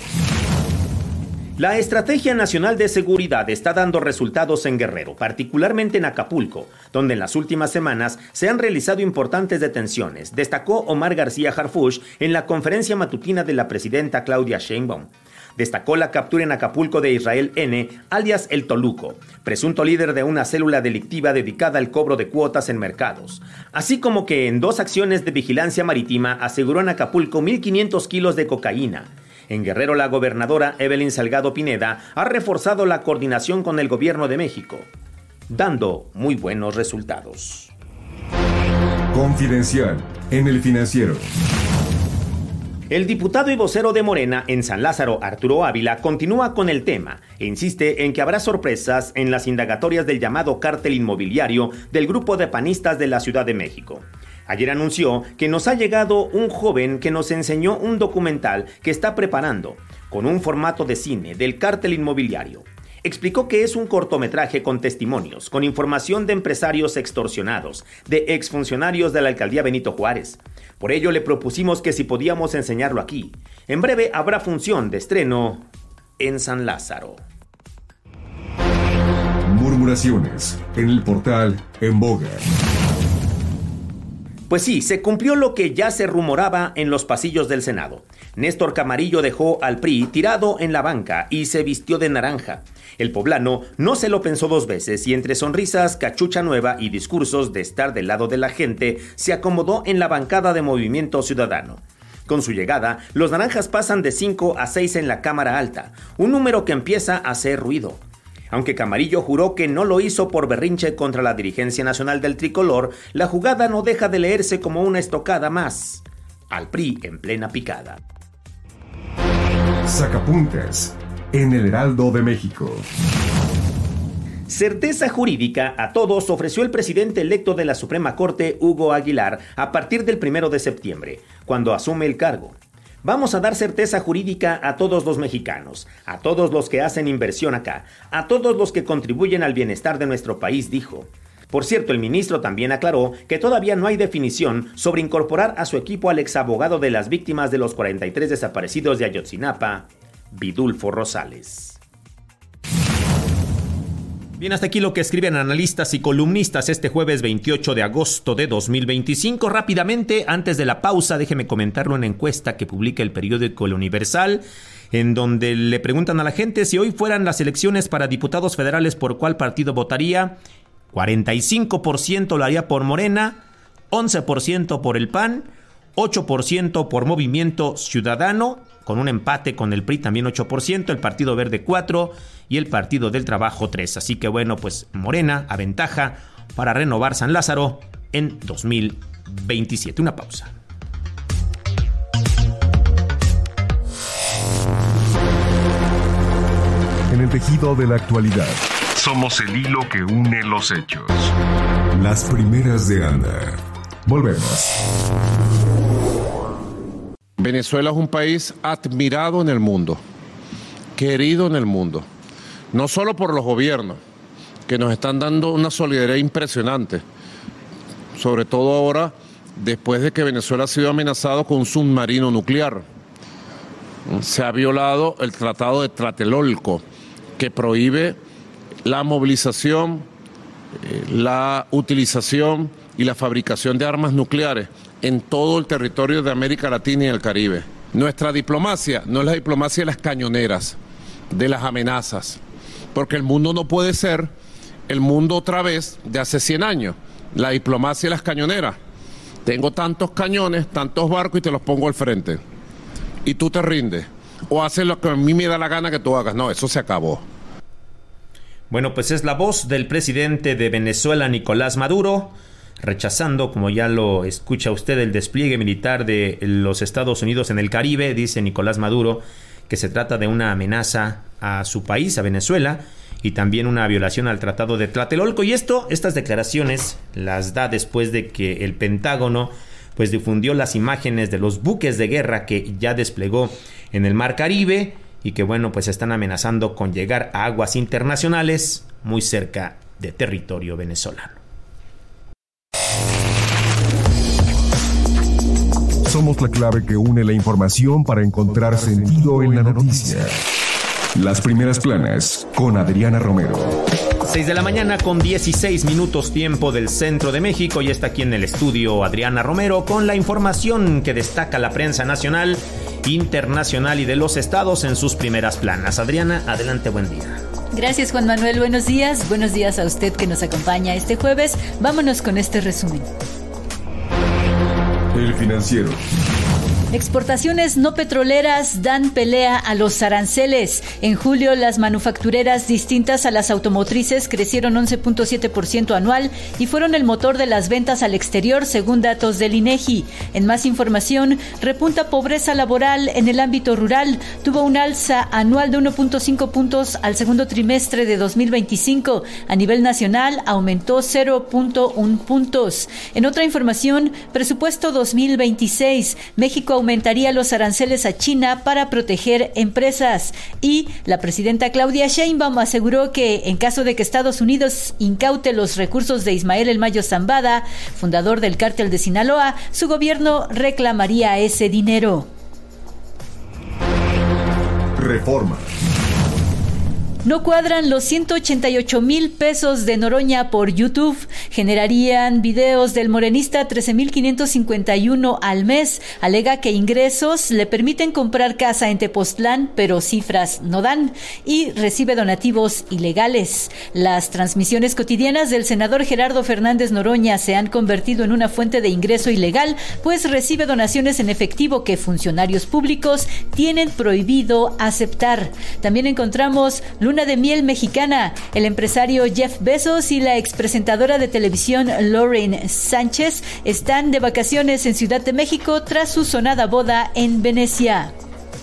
La Estrategia Nacional de Seguridad está dando resultados en Guerrero, particularmente en Acapulco, donde en las últimas semanas se han realizado importantes detenciones, destacó Omar García Harfuch en la conferencia matutina de la presidenta Claudia Sheinbaum. Destacó la captura en Acapulco de Israel N., alias El Toluco, presunto líder de una célula delictiva dedicada al cobro de cuotas en mercados, así como que en 2 acciones de vigilancia marítima aseguró en Acapulco 1,500 kilos de cocaína. En Guerrero, la gobernadora Evelyn Salgado Pineda ha reforzado la coordinación con el gobierno de México, dando muy buenos resultados. Confidencial, en El Financiero. El diputado y vocero de Morena en San Lázaro, Arturo Ávila, continúa con el tema e insiste en que habrá sorpresas en las indagatorias del llamado cártel inmobiliario del grupo de panistas de la Ciudad de México. Ayer anunció que nos ha llegado un joven que nos enseñó un documental que está preparando, con un formato de cine del cártel inmobiliario. Explicó que es un cortometraje con testimonios, con información de empresarios extorsionados, de exfuncionarios de la alcaldía Benito Juárez. Por ello le propusimos que si podíamos enseñarlo aquí. En breve habrá función de estreno en San Lázaro. Murmuraciones en el portal En Boga. Pues sí, se cumplió lo que ya se rumoraba en los pasillos del Senado. Néstor Camarillo dejó al PRI tirado en la banca y se vistió de naranja. El poblano no se lo pensó 2 veces y entre sonrisas, cachucha nueva y discursos de estar del lado de la gente, se acomodó en la bancada de Movimiento Ciudadano. Con su llegada, los naranjas pasan de 5 a 6 en la Cámara Alta, un número que empieza a hacer ruido. Aunque Camarillo juró que no lo hizo por berrinche contra la dirigencia nacional del tricolor, la jugada no deja de leerse como una estocada más al PRI en plena picada. Sacapuntas en El Heraldo de México. Certeza jurídica a todos ofreció el presidente electo de la Suprema Corte, Hugo Aguilar, a partir del 1 de septiembre, cuando asume el cargo. Vamos a dar certeza jurídica a todos los mexicanos, a todos los que hacen inversión acá, a todos los que contribuyen al bienestar de nuestro país, dijo. Por cierto, el ministro también aclaró que todavía no hay definición sobre incorporar a su equipo al exabogado de las víctimas de los 43 desaparecidos de Ayotzinapa, Vidulfo Rosales. Bien, hasta aquí lo que escriben analistas y columnistas este jueves 28 de agosto de 2025. Rápidamente, antes de la pausa, déjeme comentarlo en una encuesta que publica el periódico El Universal, en donde le preguntan a la gente si hoy fueran las elecciones para diputados federales, ¿por cuál partido votaría? 45% lo haría por Morena, 11% por el PAN, 8% por Movimiento Ciudadano, con un empate con el PRI también 8%, el Partido Verde 4% y el Partido del Trabajo 3%. Así que bueno, pues Morena aventaja para renovar San Lázaro en 2027. Una pausa. En el tejido de la actualidad, somos el hilo que une los hechos. Las primeras de ANDA. Volvemos. Venezuela es un país admirado en el mundo, querido en el mundo, no solo por los gobiernos, que nos están dando una solidaridad impresionante, sobre todo ahora, después de que Venezuela ha sido amenazado con un submarino nuclear. Se ha violado el Tratado de Tlatelolco, que prohíbe la movilización, la utilización y la fabricación de armas nucleares en todo el territorio de América Latina y el Caribe. Nuestra diplomacia no es la diplomacia de las cañoneras, de las amenazas, porque el mundo no puede ser el mundo otra vez de hace 100 años, la diplomacia de las cañoneras. Tengo tantos cañones, tantos barcos y te los pongo al frente. Y tú te rindes, o haces lo que a mí me da la gana que tú hagas. No, eso se acabó. Bueno, pues es la voz del presidente de Venezuela, Nicolás Maduro, rechazando, como ya lo escucha usted, el despliegue militar de los Estados Unidos en el Caribe. Dice Nicolás Maduro que se trata de una amenaza a su país, a Venezuela, y también una violación al Tratado de Tlatelolco. Y estas declaraciones las da después de que el Pentágono pues difundió las imágenes de los buques de guerra que ya desplegó en el Mar Caribe y que, bueno, pues están amenazando con llegar a aguas internacionales muy cerca de territorio venezolano. Somos la clave que une la información para encontrar sentido en la noticia. Las primeras planas con Adriana Romero. 6 de la mañana con 16 minutos tiempo del centro de México, y está aquí en el estudio Adriana Romero con la información que destaca la prensa nacional, internacional y de los estados en sus primeras planas. Adriana, adelante, buen día. Gracias, Juan Manuel, buenos días a usted que nos acompaña este jueves. Vámonos con este resumen. El Financiero. Exportaciones no petroleras dan pelea a los aranceles. En julio, las manufactureras distintas a las automotrices crecieron 11.7% anual y fueron el motor de las ventas al exterior, según datos del INEGI. En más información, repunta pobreza laboral en el ámbito rural. Tuvo un alza anual de 1.5 puntos al segundo trimestre de 2025. A nivel nacional, aumentó 0.1 puntos. En otra información, presupuesto 2026. México aumentaría los aranceles a China para proteger empresas. Y la presidenta Claudia Sheinbaum aseguró que en caso de que Estados Unidos incaute los recursos de Ismael El Mayo Zambada, fundador del cártel de Sinaloa, su gobierno reclamaría ese dinero. Reforma. No cuadran los 188,000 pesos de Noroña por YouTube. Generarían videos del morenista 13,551 al mes. Alega que ingresos le permiten comprar casa en Tepoztlán, pero cifras no dan. Y recibe donativos ilegales. Las transmisiones cotidianas del senador Gerardo Fernández Noroña se han convertido en una fuente de ingreso ilegal, pues recibe donaciones en efectivo que funcionarios públicos tienen prohibido aceptar. También encontramos luna de miel mexicana. El empresario Jeff Bezos y la expresentadora de televisión Lauren Sánchez están de vacaciones en Ciudad de México tras su sonada boda en Venecia.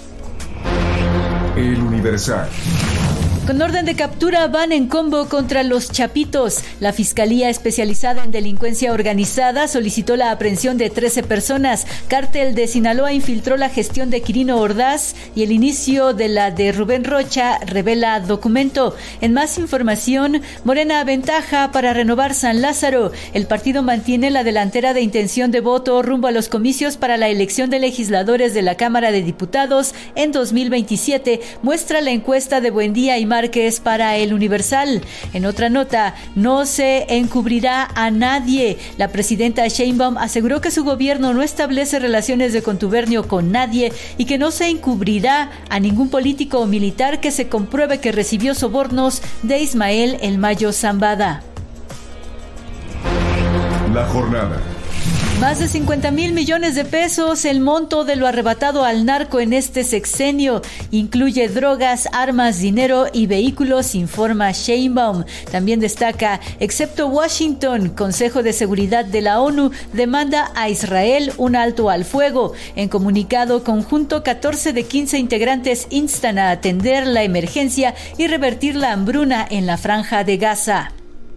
El Universal. Con orden de captura van en combo contra los Chapitos. La Fiscalía Especializada en Delincuencia Organizada solicitó la aprehensión de 13 personas. Cártel de Sinaloa infiltró la gestión de Quirino Ordaz y el inicio de la de Rubén Rocha, revela documento. En más información, Morena aventaja para renovar San Lázaro. El partido mantiene la delantera de intención de voto rumbo a los comicios para la elección de legisladores de la Cámara de Diputados en 2027, muestra la encuesta de Buendía y Márquez para El Universal. En otra nota, no se encubrirá a nadie. La presidenta Sheinbaum aseguró que su gobierno no establece relaciones de contubernio con nadie y que no se encubrirá a ningún político o militar que se compruebe que recibió sobornos de Ismael El Mayo Zambada. La jornada. Más de 50,000 millones de pesos, el monto de lo arrebatado al narco en este sexenio. Incluye drogas, armas, dinero y vehículos, informa Sheinbaum. También destaca, excepto Washington, Consejo de Seguridad de la ONU demanda a Israel un alto al fuego. En comunicado conjunto, 14 de 15 integrantes instan a atender la emergencia y revertir la hambruna en la Franja de Gaza.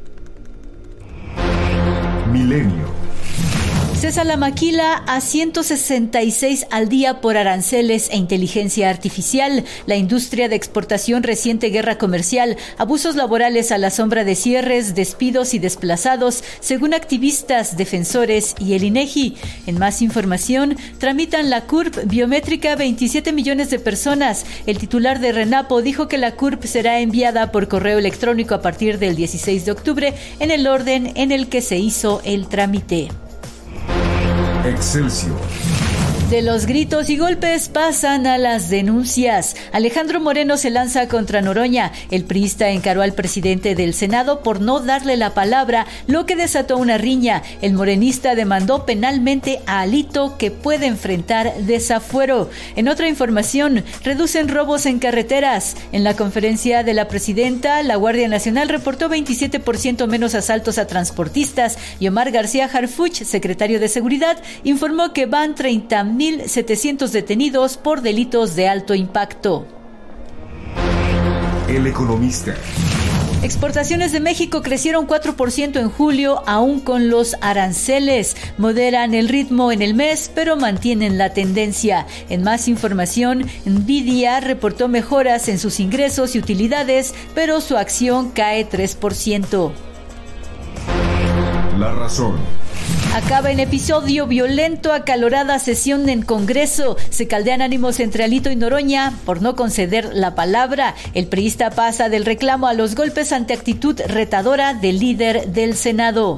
Milenio. Cesa la maquila a 166 al día por aranceles e inteligencia artificial. La industria de exportación resiente guerra comercial, abusos laborales a la sombra de cierres, despidos y desplazados, según activistas, defensores y el INEGI. En más información, tramitan la CURP biométrica 27 millones de personas. El titular de RENAPO dijo que la CURP será enviada por correo electrónico a partir del 16 de octubre en el orden en el que se hizo el trámite. Excelsior. De los gritos y golpes pasan a las denuncias. Alejandro Moreno se lanza contra Noroña. El priista encaró al presidente del Senado por no darle la palabra, lo que desató una riña. El morenista demandó penalmente a Alito, que puede enfrentar desafuero. En otra información, reducen robos en carreteras. En la conferencia de la presidenta, la Guardia Nacional reportó 27% menos asaltos a transportistas y Omar García Harfuch, secretario de Seguridad, informó que van 30,700 detenidos por delitos de alto impacto. El Economista. Exportaciones de México crecieron 4% en julio, aún con los aranceles. Moderan el ritmo en el mes, pero mantienen la tendencia. En más información, Nvidia reportó mejoras en sus ingresos y utilidades, pero su acción cae 3%. La razón. Acaba en episodio violento, acalorada sesión en Congreso. Se caldean ánimos entre Alito y Noroña por no conceder la palabra. El priista pasa del reclamo a los golpes ante actitud retadora del líder del Senado.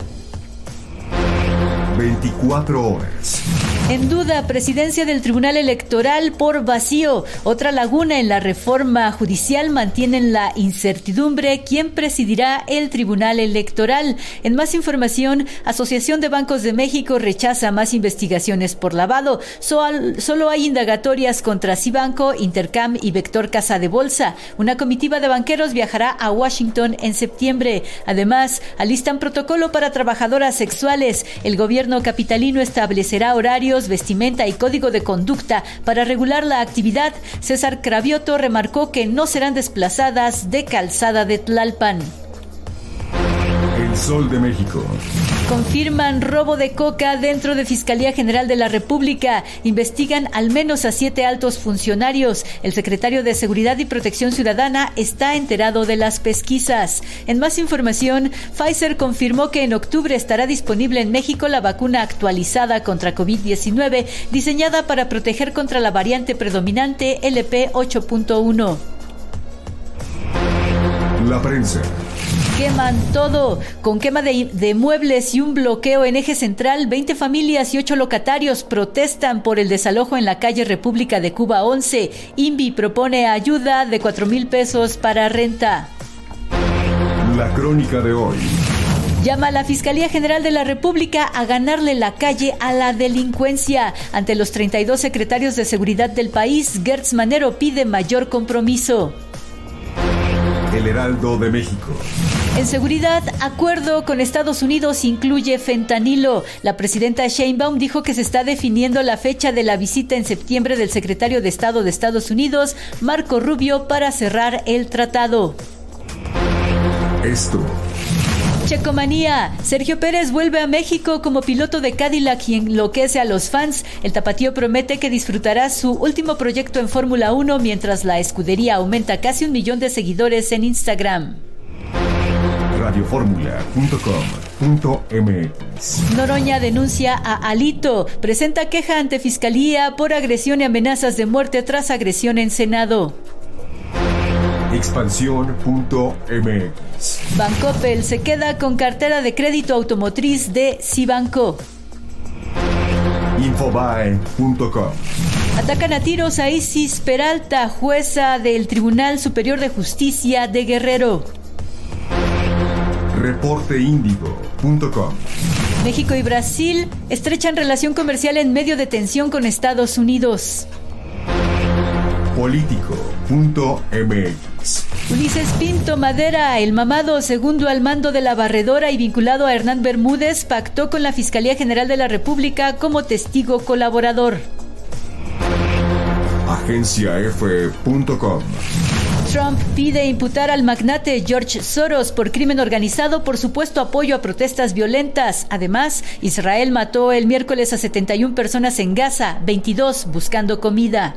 24 horas. En duda, presidencia del Tribunal Electoral por vacío. Otra laguna en la reforma judicial, mantienen la incertidumbre. ¿Quién presidirá el Tribunal Electoral? En más información, Asociación de Bancos de México rechaza más investigaciones por lavado. Solo hay indagatorias contra Cibanco, Intercam y Vector Casa de Bolsa. Una comitiva de banqueros viajará a Washington en septiembre. Además, alistan protocolo para trabajadoras sexuales. El gobierno capitalino establecerá horarios, vestimenta y código de conducta para regular la actividad. César Cravioto remarcó que no serán desplazadas de Calzada de Tlalpan. El Sol de México. Confirman robo de coca dentro de Fiscalía General de la República. Investigan al menos a 7 altos funcionarios. El secretario de Seguridad y Protección Ciudadana está enterado de las pesquisas. En más información, Pfizer confirmó que en octubre estará disponible en México la vacuna actualizada contra COVID-19, diseñada para proteger contra la variante predominante LP8.1. La prensa. Queman todo. Con quema de muebles y un bloqueo en eje central, 20 familias y 8 locatarios protestan por el desalojo en la calle República de Cuba 11. INVI propone ayuda de 4,000 pesos para renta. La crónica de hoy. Llama a la Fiscalía General de la República a ganarle la calle a la delincuencia. Ante los 32 secretarios de seguridad del país, Gertz Manero pide mayor compromiso. El Heraldo de México. En seguridad, acuerdo con Estados Unidos incluye fentanilo. La presidenta Sheinbaum dijo que se está definiendo la fecha de la visita en septiembre del secretario de Estado de Estados Unidos, Marco Rubio, para cerrar el tratado. Esto. Checomanía. Sergio Pérez vuelve a México como piloto de Cadillac y enloquece a los fans. El tapatío promete que disfrutará su último proyecto en Fórmula 1 mientras la escudería aumenta casi 1 millón de seguidores en Instagram. Radioformula.com.mx. Noroña denuncia a Alito. Presenta queja ante Fiscalía por agresión y amenazas de muerte tras agresión en Senado. Expansión.mx. Bancoppel se queda con cartera de crédito automotriz de Cibanco. Infobae.com. Atacan a tiros a Isis Peralta, jueza del Tribunal Superior de Justicia de Guerrero. Reporteindigo.com. México y Brasil estrechan relación comercial en medio de tensión con Estados Unidos. Político.mx. Ulises Pinto Madera, el mamado segundo al mando de la barredora y vinculado a Hernán Bermúdez, pactó con la Fiscalía General de la República como testigo colaborador. Agenciaf.com. Trump pide imputar al magnate George Soros por crimen organizado por supuesto apoyo a protestas violentas. Además, Israel mató el miércoles a 71 personas en Gaza, 22 buscando comida.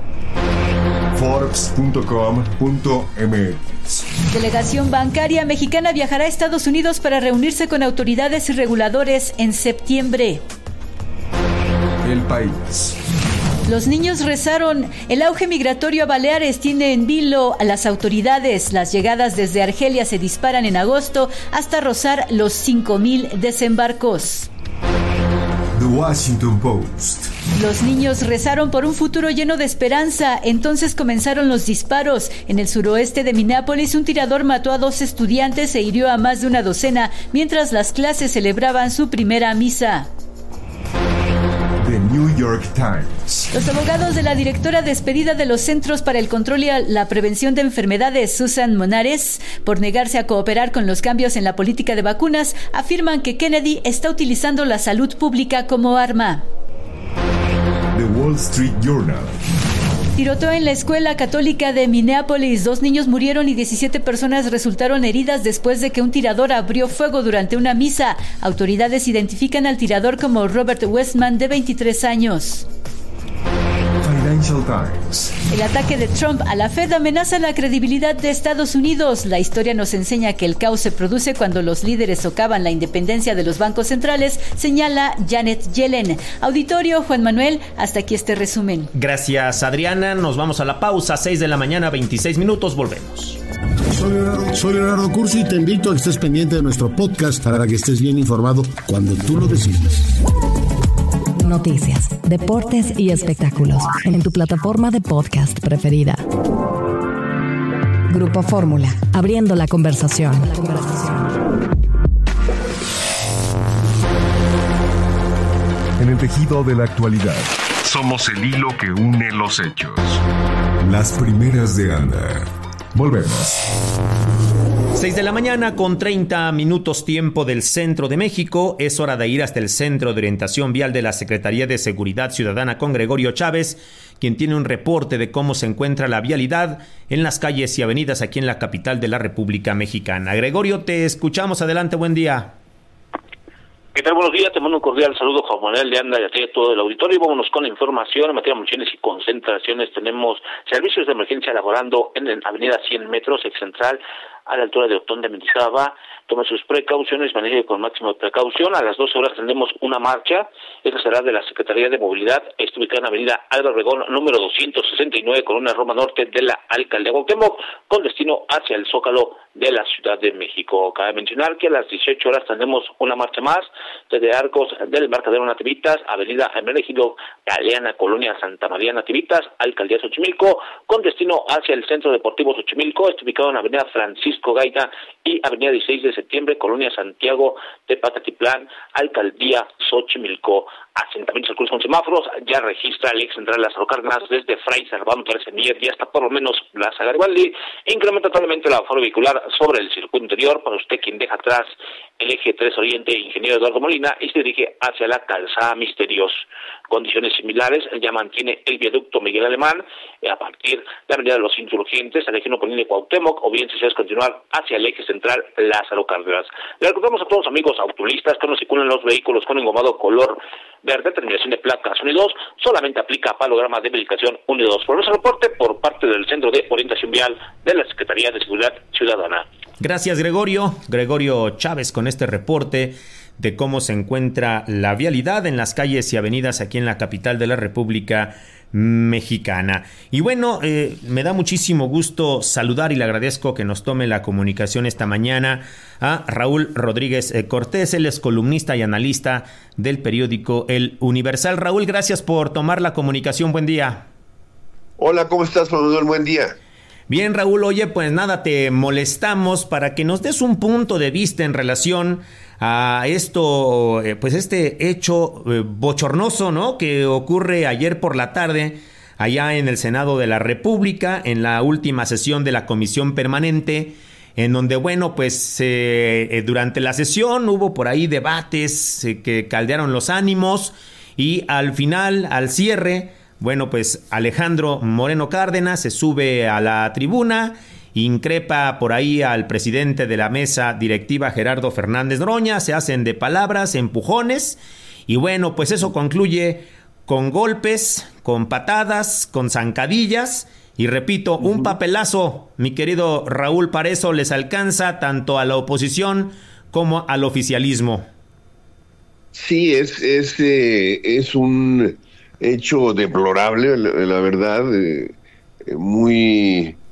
Forbes.com.mx. Delegación bancaria mexicana viajará a Estados Unidos para reunirse con autoridades y reguladores en septiembre. El País. Los niños rezaron. El auge migratorio a Baleares tiene en vilo a las autoridades. Las llegadas desde Argelia se disparan en agosto hasta rozar los 5,000 desembarcos. The Washington Post. Los niños rezaron por un futuro lleno de esperanza. Entonces comenzaron los disparos. En el suroeste de Minneapolis, un tirador mató a 2 estudiantes e hirió a más de una docena mientras las clases celebraban su primera misa. The New York Times. Los abogados de la directora despedida de los Centros para el Control y la Prevención de Enfermedades, Susan Monares, por negarse a cooperar con los cambios en la política de vacunas, afirman que Kennedy está utilizando la salud pública como arma. The Wall Street Journal. Tiroteo en la escuela católica de Minneapolis. 2 niños murieron y 17 personas resultaron heridas después de que un tirador abrió fuego durante una misa. Autoridades identifican al tirador como Robert Westman, de 23 años. Financial Times. El ataque de Trump a la Fed amenaza la credibilidad de Estados Unidos. La historia nos enseña que el caos se produce cuando los líderes socavan la independencia de los bancos centrales, señala Janet Yellen. Auditorio, Juan Manuel, hasta aquí este resumen. Gracias, Adriana. Nos vamos a la pausa, 6 de la mañana, 26 minutos. Volvemos. Soy Leonardo Cursi y te invito a que estés pendiente de nuestro podcast para que estés bien informado cuando tú lo decidas. Noticias, deportes y espectáculos en tu plataforma de podcast preferida. Grupo Fórmula, abriendo la conversación. En el tejido de la actualidad, somos el hilo que une los hechos. Las primeras de Anda. Volvemos. 6 de la mañana con 30 minutos tiempo del centro de México. Es hora de ir hasta el Centro de Orientación Vial de la Secretaría de Seguridad Ciudadana con Gregorio Chávez, quien tiene un reporte de cómo se encuentra la vialidad en las calles y avenidas aquí en la capital de la República Mexicana. Gregorio, te escuchamos. Adelante, buen día. ¿Qué tal? Buenos días, te mando un cordial saludo, Juan Manuel de Anda y a todo el auditorio. Y vámonos con la información en materia de municiones y concentraciones. Tenemos servicios de emergencia laborando en la avenida 100 metros, ex central, a la altura de Otón de Mendizábal. Tome sus precauciones, maneje con máxima precaución. A las 12 horas tendremos una marcha. Esta será de la Secretaría de Movilidad. Está ubicada en avenida Álvaro Obregón, número 269, Colonia Roma Norte de la Alcaldía Cuauhtémoc, con destino hacia el Zócalo de la Ciudad de México. Cabe mencionar que a las 18 horas tendremos una marcha más desde Arcos del Embarcadero Nativitas, avenida Hermenegildo Galeana, Colonia Santa María Nativitas, Alcaldía Xochimilco, con destino hacia el Centro Deportivo Xochimilco. Está ubicado en avenida Francisco Gaita y avenida 16 de septiembre, Colonia Santiago de Patatitlán, Alcaldía Xochimilco. Asentamientos al cruce con semáforos, ya registra el ex central Lázaro Cárdenas desde Fray Servando Pérez Semiller y hasta por lo menos Plaza Garibaldi. Incrementa totalmente el aforo vehicular sobre el circuito interior para usted quien deja atrás el eje 3 Oriente Ingeniero Eduardo Molina y se dirige hacia la calzada Misterios. Condiciones similares ya mantiene el viaducto Miguel Alemán a partir de la avenida de los Insurgentes, al eje Poniente Cuauhtémoc, o bien si se continuar hacia el eje central Lázaro Cárdenas. Le recordamos a todos los amigos automovilistas que no circulan los vehículos con engomado color verde, terminación de placas 1 y 2, solamente aplica palograma de verificación 1 y 2. Por ese reporte por parte del Centro de Orientación Vial de la Secretaría de Seguridad Ciudadana. Gracias, Gregorio. Gregorio Chávez con este reporte de cómo se encuentra la vialidad en las calles y avenidas aquí en la capital de la República Mexicana. Y bueno, me da muchísimo gusto saludar y le agradezco que nos tome la comunicación esta mañana a Raúl Rodríguez Cortés. Él es columnista y analista del periódico El Universal. Raúl, gracias por tomar la comunicación. Buen día. Hola, ¿cómo estás, Juan Manuel? Buen día. Bien, Raúl, oye, pues nada, te molestamos para que nos des un punto de vista en relación a esto, pues este hecho bochornoso, ¿no?, que ocurre ayer por la tarde allá en el Senado de la República, en la última sesión de la Comisión Permanente, en donde, bueno, pues durante la sesión hubo por ahí debates que caldearon los ánimos y al final, al cierre, bueno, pues Alejandro Moreno Cárdenas se sube a la tribuna, increpa por ahí al presidente de la mesa directiva, Gerardo Fernández Noroña, se hacen de palabras, empujones, y bueno, pues eso concluye con golpes, con patadas, con zancadillas, y repito, un papelazo, mi querido Raúl, para eso les alcanza tanto a la oposición como al oficialismo. Sí, es un hecho deplorable, la verdad, muy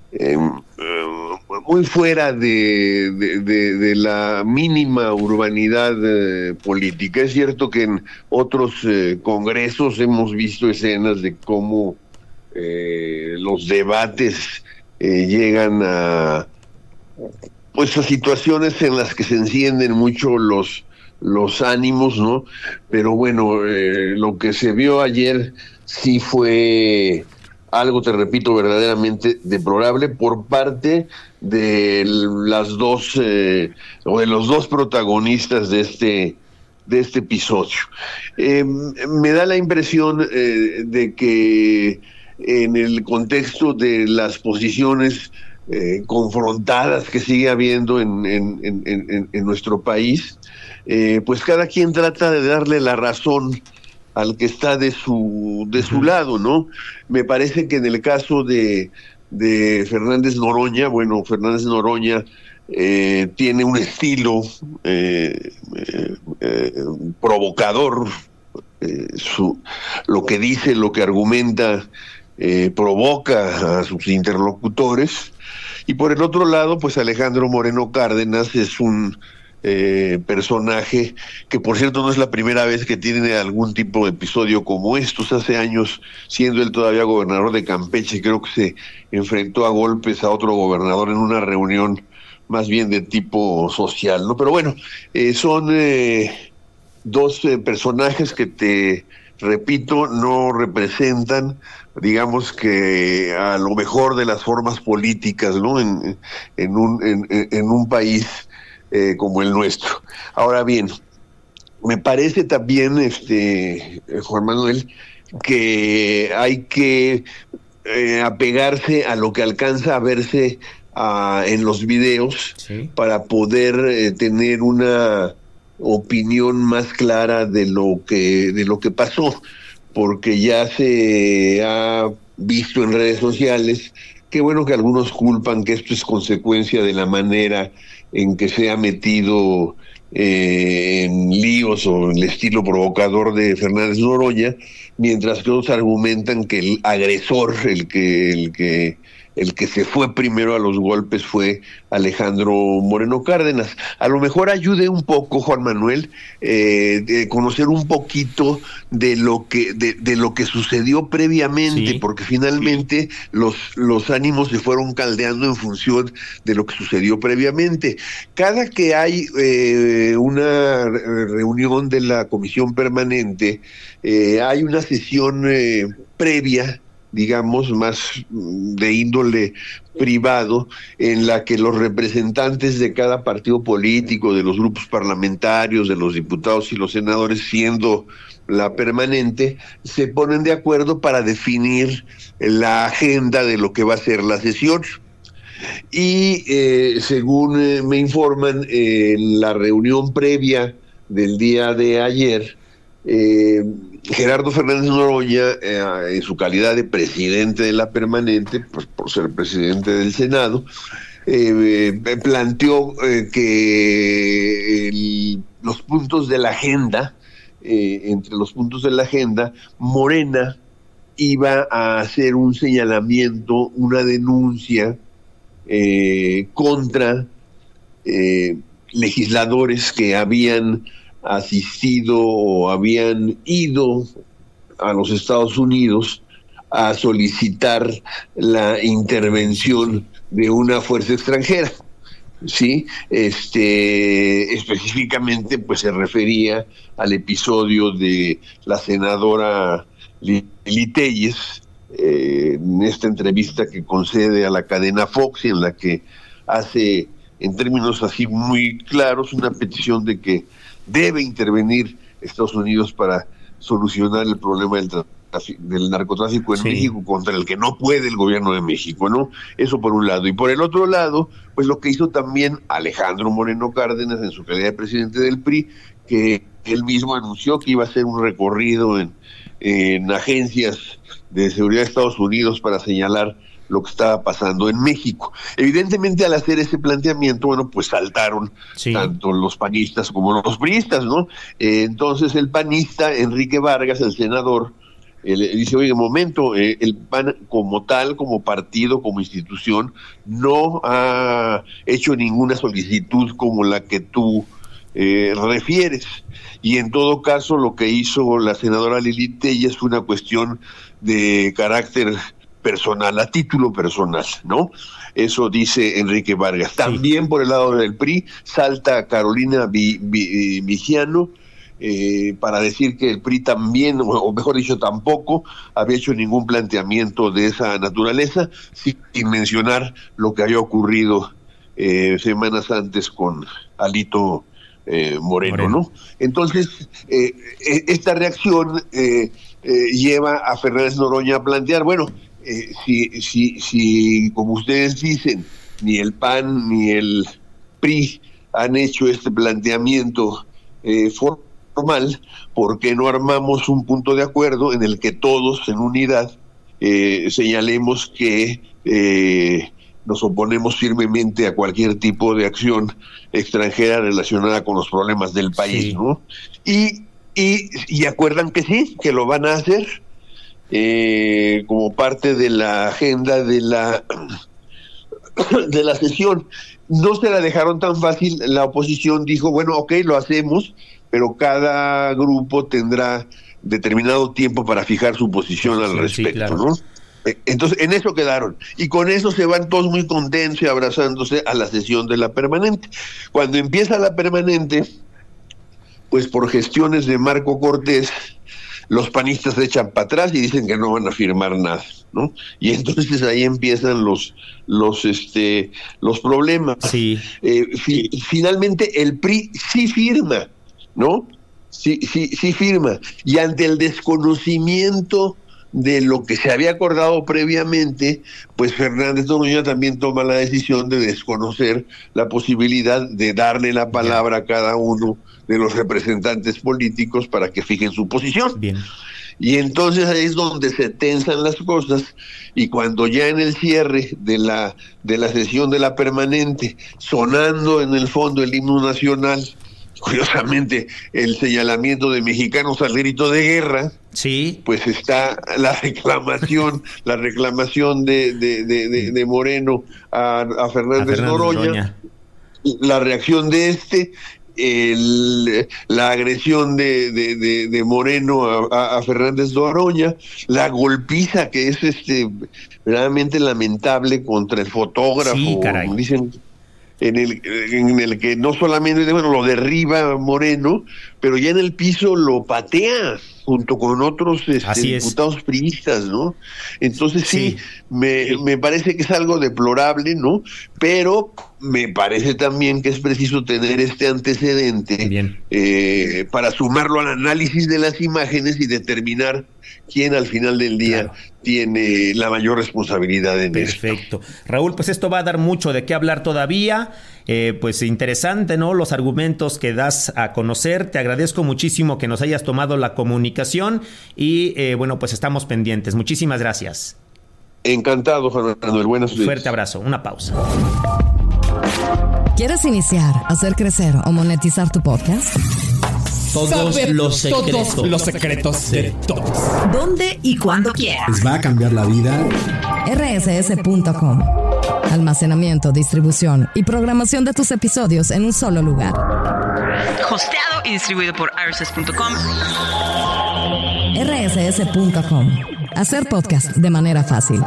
fuera de la mínima urbanidad política. Es cierto que en otros congresos hemos visto escenas de cómo los debates llegan a situaciones en las que se encienden mucho los ánimos, ¿no? Pero bueno, lo que se vio ayer sí fue algo, te repito, verdaderamente deplorable por parte de las dos o de los dos protagonistas de este episodio. Me da la impresión de que en el contexto de las posiciones confrontadas que sigue habiendo en nuestro país, pues cada quien trata de darle la razón al que está de su lado, ¿no? Me parece que en el caso de Fernández Noroña, bueno, Fernández Noroña tiene un estilo provocador, lo que dice, lo que argumenta, provoca a sus interlocutores, y por el otro lado, pues Alejandro Moreno Cárdenas es un personaje que, por cierto, no es la primera vez que tiene algún tipo de episodio como estos. Hace años, siendo él todavía gobernador de Campeche, creo que se enfrentó a golpes a otro gobernador en una reunión más bien de tipo social, ¿no? Pero bueno, son dos personajes que, te repito, no representan, digamos, que a lo mejor de las formas políticas, ¿no?, en un país como el nuestro. Ahora bien, me parece también, Juan Manuel, que hay que apegarse a lo que alcanza a verse en los videos, ¿sí?, para poder tener una opinión más clara de lo que pasó, porque ya se ha visto en redes sociales que, bueno, que algunos culpan que esto es consecuencia de la manera en que se ha metido en líos o en el estilo provocador de Fernández Noroña, mientras que otros argumentan que el agresor, el que se fue primero a los golpes, fue Alejandro Moreno Cárdenas. A lo mejor ayude un poco, Juan Manuel, de conocer un poquito de lo que sucedió previamente, sí, porque finalmente los ánimos se fueron caldeando en función de lo que sucedió previamente. Cada que hay una reunión de la Comisión Permanente, hay una sesión previa, digamos, más de índole privado, en la que los representantes de cada partido político, de los grupos parlamentarios, de los diputados y los senadores, siendo la permanente, se ponen de acuerdo para definir la agenda de lo que va a ser la sesión. Y según me informan, en la reunión previa del día de ayer, Gerardo Fernández Noroña, en su calidad de presidente de la permanente, pues por ser presidente del Senado, planteó que los puntos de la agenda, entre los puntos de la agenda, Morena iba a hacer un señalamiento, una denuncia contra legisladores que habían asistido o habían ido a los Estados Unidos a solicitar la intervención de una fuerza extranjera. Sí, específicamente pues se refería al episodio de la senadora Lili Téllez, en esta entrevista que concede a la cadena Fox, en la que hace, en términos así muy claros, una petición de que debe intervenir Estados Unidos para solucionar el problema del narcotráfico en México, contra el que no puede el gobierno de México, ¿no? Eso por un lado. Y por el otro lado, pues lo que hizo también Alejandro Moreno Cárdenas en su calidad de presidente del PRI, que él mismo anunció que iba a hacer un recorrido en agencias de seguridad de Estados Unidos para señalar lo que estaba pasando en México. Evidentemente, al hacer ese planteamiento, bueno, pues saltaron tanto los panistas como los priistas, ¿no? Entonces el panista Enrique Vargas, el senador, le dice, oye, momento, el PAN como tal, como partido, como institución, no ha hecho ninguna solicitud como la que tú refieres. Y en todo caso, lo que hizo la senadora Lili Téllez fue una cuestión de carácter personal, a título personal, ¿no? Eso dice Enrique Vargas. También por el lado del PRI salta Carolina Vigiano, para decir que el PRI también, o mejor dicho, tampoco había hecho ningún planteamiento de esa naturaleza, sin mencionar lo que había ocurrido semanas antes con Alito Moreno, ¿no? Entonces, esta reacción lleva a Fernández Noroña a plantear, bueno, si como ustedes dicen, ni el PAN ni el PRI han hecho este planteamiento formal, ¿por qué no armamos un punto de acuerdo en el que todos en unidad señalemos que nos oponemos firmemente a cualquier tipo de acción extranjera relacionada con los problemas del país, ¿no? Y acuerdan que sí, que lo van a hacer como parte de la agenda de la sesión. No se la dejaron tan fácil, la oposición dijo, bueno, ok, lo hacemos, pero cada grupo tendrá determinado tiempo para fijar su posición al respecto, claro, ¿no? Entonces, en eso quedaron. Y con eso se van todos muy contentos y abrazándose a la sesión de la permanente. Cuando empieza la permanente, pues por gestiones de Marco Cortés, los panistas se echan para atrás y dicen que no van a firmar nada, ¿no? Y entonces ahí empiezan los problemas. Finalmente el PRI sí firma, ¿no? Sí firma. Y ante el desconocimiento de lo que se había acordado previamente, pues Fernández Noroña también toma la decisión de desconocer la posibilidad de darle la palabra a cada uno de los representantes políticos para que fijen su posición. Bien. Y entonces ahí es donde se tensan las cosas, y cuando ya en el cierre de la sesión de la permanente, sonando en el fondo el himno nacional, curiosamente el señalamiento de mexicanos al grito de guerra, pues está la reclamación de Moreno a Fernández Noroña, la reacción de la agresión de Moreno a Fernández Noroña, la golpiza que es verdaderamente lamentable contra el fotógrafo, dicen, en el que no solamente lo derriba Moreno, pero ya en el piso lo patea junto con otros diputados priistas, ¿no? Entonces me parece que es algo deplorable, ¿no? Pero me parece también que es preciso tener este antecedente para sumarlo al análisis de las imágenes y determinar quién al final del día tiene la mayor responsabilidad en esto. Perfecto. Raúl, pues esto va a dar mucho de qué hablar todavía. Pues interesante, ¿no? Los argumentos que das a conocer. Te agradezco muchísimo que nos hayas tomado la comunicación y bueno, pues estamos pendientes. Muchísimas gracias. Encantado, Juan Manuel. Buenas noches. Fuerte abrazo. Una pausa. ¿Quieres iniciar, hacer crecer o monetizar tu podcast? Todos los secretos de todos. ¿Dónde y cuándo quieras? Les va a cambiar la vida. RSS.com. Almacenamiento, distribución y programación de tus episodios en un solo lugar. Hosteado y distribuido por RSS.com. RSS.com. hacer podcast de manera fácil.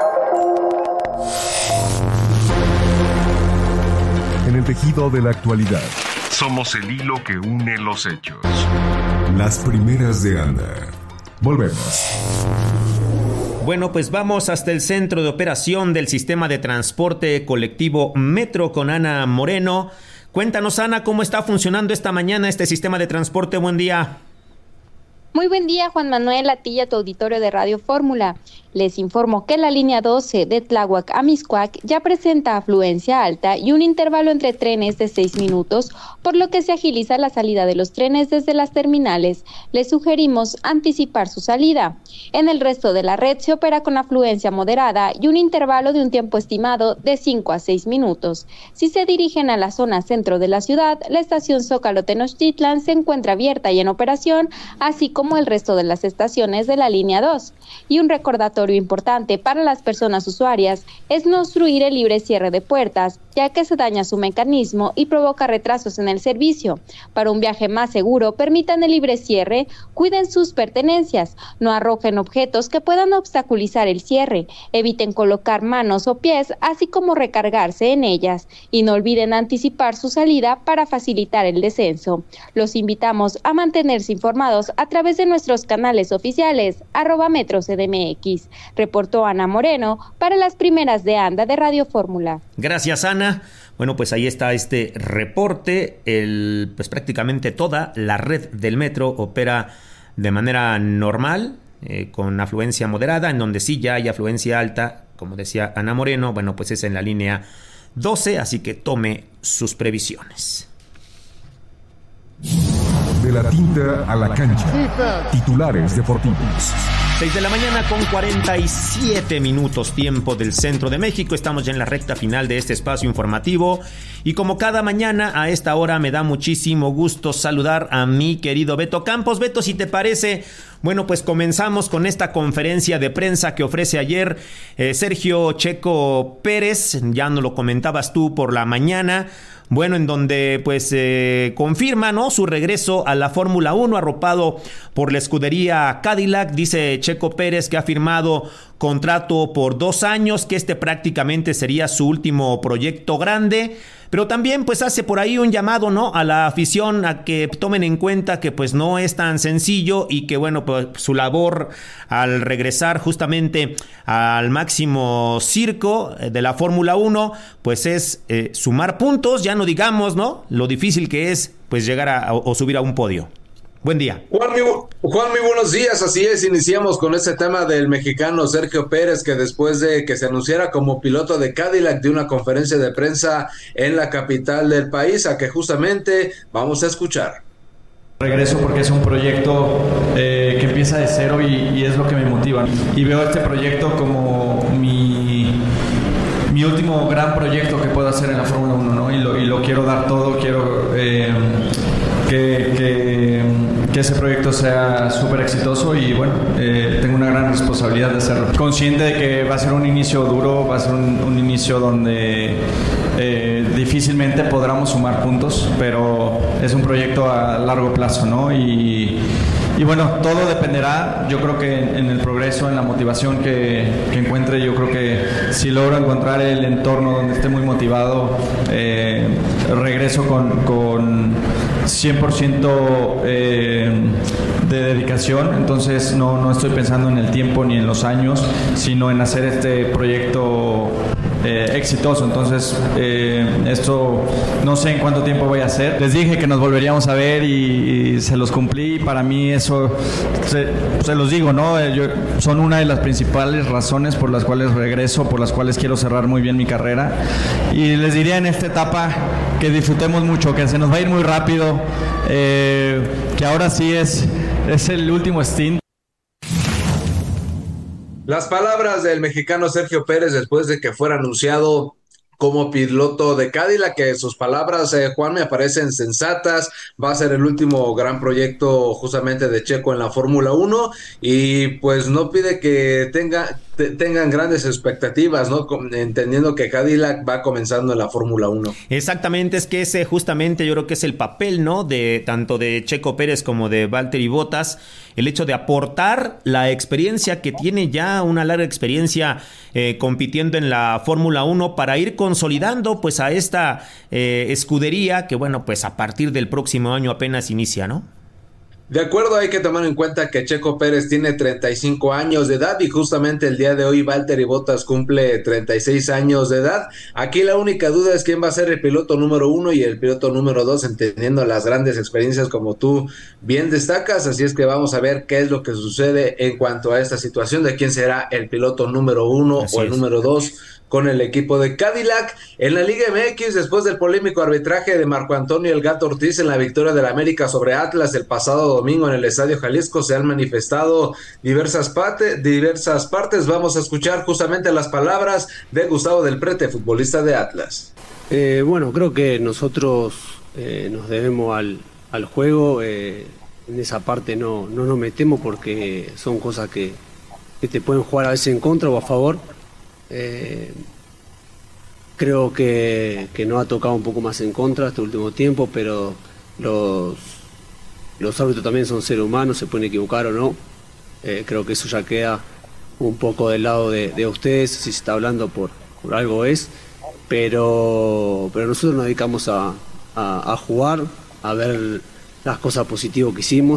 En el tejido de la actualidad, somos el hilo que une los hechos. Las primeras de Anda. Volvemos. Bueno, pues vamos hasta el centro de operación del sistema de transporte colectivo Metro con Ana Moreno. Cuéntanos, Ana, ¿cómo está funcionando esta mañana este sistema de transporte? Buen día. Muy buen día, Juan Manuel, a ti y a tu auditorio de Radio Fórmula. Les informo que la línea 12 de Tláhuac a Mixcoac ya presenta afluencia alta y un intervalo entre trenes de 6 minutos, por lo que se agiliza la salida de los trenes desde las terminales. Les sugerimos anticipar su salida. En el resto de la red se opera con afluencia moderada y un intervalo de un tiempo estimado de 5 a 6 minutos. Si se dirigen a la zona centro de la ciudad, la estación Zócalo Tenochtitlan se encuentra abierta y en operación, así como el resto de las estaciones de la línea 2. Y un recordatorio importante para las personas usuarias es no obstruir el libre cierre de puertas, ya que se daña su mecanismo y provoca retrasos en el servicio. Para un viaje más seguro, permitan el libre cierre, cuiden sus pertenencias, no arrojen objetos que puedan obstaculizar el cierre, eviten colocar manos o pies, así como recargarse en ellas, y no olviden anticipar su salida para facilitar el descenso. Los invitamos a mantenerse informados a través de nuestros canales oficiales, @MetroCDMX. Reportó Ana Moreno para las primeras de Anda de Radio Fórmula. Gracias, Ana. Bueno, pues ahí está este reporte. Pues prácticamente toda la red del metro opera de manera normal, con afluencia moderada. En donde sí ya hay afluencia alta, como decía Ana Moreno, bueno, pues es en la línea 12, así que tome sus previsiones. De la tinta a la cancha. Titulares deportivos. 6 de la mañana con 47 minutos, tiempo del centro de México. Estamos ya en la recta final de este espacio informativo. Y como cada mañana a esta hora me da muchísimo gusto saludar a mi querido Beto Campos. Beto, si te parece, bueno, pues comenzamos con esta conferencia de prensa que ofrece ayer Sergio Checo Pérez. Ya nos lo comentabas tú por la mañana. Bueno, en donde pues confirma, ¿no?, su regreso a la Fórmula 1 arropado por la escudería Cadillac. Dice Checo Pérez que ha firmado contrato por 2 años, que este prácticamente sería su último proyecto grande. Pero también pues hace por ahí un llamado, ¿no?, a la afición a que tomen en cuenta que pues no es tan sencillo y que bueno, pues su labor al regresar justamente al máximo circo de la Fórmula 1 pues es sumar puntos, ya no digamos, ¿no?, lo difícil que es pues llegar o subir a un podio. Buen día. Juan, muy buenos días. Así es, iniciamos con este tema del mexicano Sergio Pérez, que después de que se anunciara como piloto de Cadillac, de una conferencia de prensa en la capital del país, a que justamente vamos a escuchar. Regreso porque es un proyecto que empieza de cero y es lo que me motiva. Y veo este proyecto como mi último gran proyecto que puedo hacer en la Fórmula 1, ¿no? Y lo quiero dar todo, quiero que ese proyecto sea súper exitoso y bueno, tengo una gran responsabilidad de hacerlo. Consciente de que va a ser un inicio duro, va a ser un inicio donde difícilmente podamos sumar puntos, pero es un proyecto a largo plazo, ¿no? Y bueno, todo dependerá, yo creo que en el progreso, en la motivación que encuentre. Yo creo que si logro encontrar el entorno donde esté muy motivado, regreso con 100% de dedicación. Entonces no estoy pensando en el tiempo ni en los años, sino en hacer este proyecto exitoso. Entonces esto no sé en cuánto tiempo voy a hacer. Les dije que nos volveríamos a ver y se los cumplí. Para mí eso se los digo, ¿no? Son una de las principales razones por las cuales regreso, por las cuales quiero cerrar muy bien mi carrera. Y les diría en esta etapa que disfrutemos mucho, que se nos va a ir muy rápido, que ahora sí es el último stint. Las palabras del mexicano Sergio Pérez después de que fuera anunciado como piloto de Cadillac, que sus palabras, Juan, me parecen sensatas. Va a ser el último gran proyecto justamente de Checo en la Fórmula 1 y pues no pide que tengan grandes expectativas, ¿no? Entendiendo que Cadillac va comenzando en la Fórmula 1. Exactamente, es que ese justamente yo creo que es el papel, ¿no? De tanto de Checo Pérez como de Valtteri Bottas, el hecho de aportar la experiencia que tiene ya, una larga experiencia compitiendo en la Fórmula 1 para ir consolidando pues a esta escudería que bueno, pues a partir del próximo año apenas inicia, ¿no? De acuerdo, hay que tomar en cuenta que Checo Pérez tiene 35 años de edad y justamente el día de hoy Valtteri Bottas cumple 36 años de edad. Aquí la única duda es quién va a ser el piloto número 1 y el piloto número 2, entendiendo las grandes experiencias como tú bien destacas. Así es que vamos a ver qué es lo que sucede en cuanto a esta situación de quién será el piloto número 1 o el número 2 con el equipo de Cadillac. En la Liga MX, después del polémico arbitraje de Marco Antonio El Gato Ortiz en la victoria del América sobre Atlas el pasado domingo en el Estadio Jalisco, se han manifestado diversas partes. Vamos a escuchar justamente las palabras de Gustavo Del Prete, futbolista de Atlas. Bueno, creo que nosotros nos debemos al juego. En esa parte no nos metemos porque son cosas que te pueden jugar a veces en contra o a favor. Creo que nos ha tocado un poco más en contra este último tiempo, pero los árbitros también son seres humanos, se pueden equivocar o no. Creo que eso ya queda un poco del lado de ustedes, si se está hablando por algo es, pero nosotros nos dedicamos a jugar, a ver las cosas positivas que hicimos.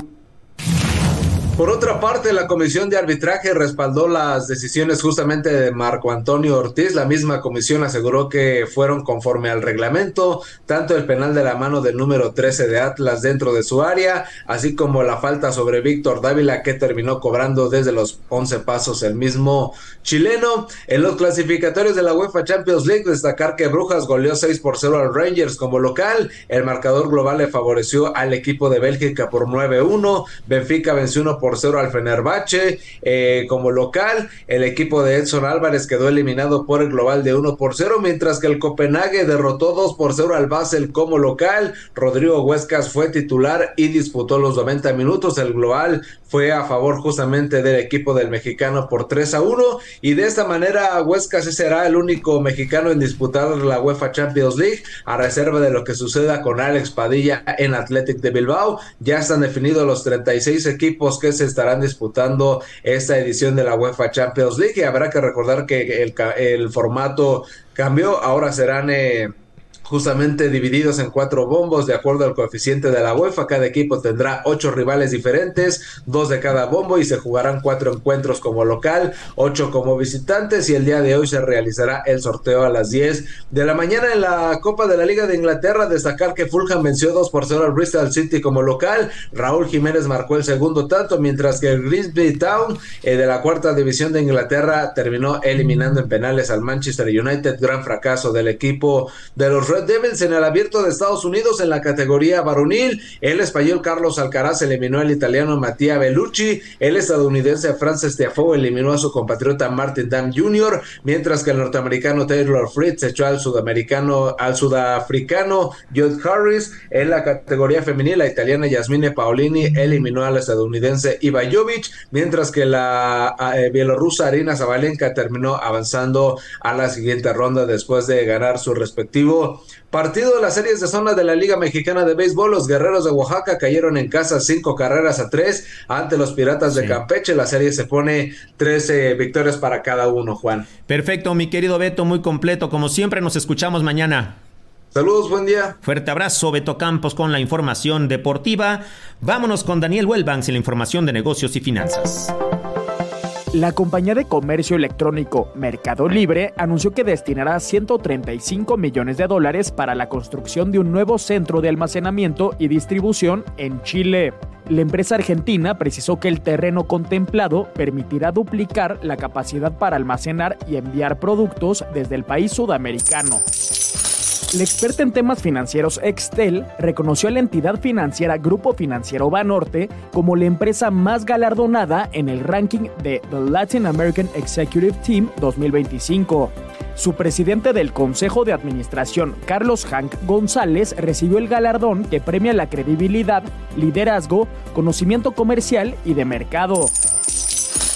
Por otra parte, la Comisión de Arbitraje respaldó las decisiones justamente de Marco Antonio Ortiz. La misma comisión aseguró que fueron conforme al reglamento, tanto el penal de la mano del número 13 de Atlas dentro de su área, así como la falta sobre Víctor Dávila que terminó cobrando desde los 11 pasos el mismo chileno. En los clasificatorios de la UEFA Champions League, destacar que Brujas goleó 6-0 al Rangers como local. El marcador global le favoreció al equipo de Bélgica por 9-1. Benfica venció 1-0 al Fenerbahce como local. El equipo de Edson Álvarez quedó eliminado por el global de 1-0, mientras que el Copenhague derrotó 2-0 al Basel como local. Rodrigo Huescas fue titular y disputó los 90 minutos. El global fue a favor justamente del equipo del mexicano por 3-1, y de esta manera Huescas será el único mexicano en disputar la UEFA Champions League, a reserva de lo que suceda con Alex Padilla en Athletic de Bilbao. Ya están definidos los 36 equipos que se estarán disputando esta edición de la UEFA Champions League, y habrá que recordar que el formato cambió. Ahora serán justamente divididos en 4 bombos de acuerdo al coeficiente de la UEFA. Cada equipo tendrá 8 rivales diferentes, 2 de cada bombo, y se jugarán 4 encuentros como local, 8 como visitantes, y el día de hoy se realizará el sorteo a las 10 de la mañana. En la Copa de la Liga de Inglaterra, destacar que Fulham venció 2-0 al Bristol City como local. Raúl Jiménez marcó el segundo tanto, mientras que el Grimsby Town de la 4ª división de Inglaterra terminó eliminando en penales al Manchester United. Gran fracaso del equipo de los Red Devils. En el Abierto de Estados Unidos, en la categoría varonil, el español Carlos Alcaraz eliminó al italiano Mattia Bellucci. El estadounidense Frances Tiafoe eliminó a su compatriota Martin Damm Jr., mientras que el norteamericano Taylor Fritz echó al sudafricano Judd Harris. En la categoría femenil, la italiana Yasmine Paolini eliminó al estadounidense Iva Jovic, mientras que la bielorrusa Arina Zabalenka terminó avanzando a la siguiente ronda después de ganar su respectivo partido de las series de zona de la Liga Mexicana de Béisbol. Los Guerreros de Oaxaca cayeron en casa 5-3 ante los Piratas de Campeche. La serie se pone 13 victorias para cada uno, Juan. Perfecto, mi querido Beto, muy completo. Como siempre, nos escuchamos mañana. Saludos, buen día. Fuerte abrazo, Beto Campos con la información deportiva. Vámonos con Daniel Welbanks en la información de negocios y finanzas. La compañía de comercio electrónico Mercado Libre anunció que destinará $135 millones para la construcción de un nuevo centro de almacenamiento y distribución en Chile. La empresa argentina precisó que el terreno contemplado permitirá duplicar la capacidad para almacenar y enviar productos desde el país sudamericano. La experta en temas financieros Extel reconoció a la entidad financiera Grupo Financiero Banorte como la empresa más galardonada en el ranking de The Latin American Executive Team 2025. Su presidente del Consejo de Administración, Carlos Hank González, recibió el galardón que premia la credibilidad, liderazgo, conocimiento comercial y de mercado.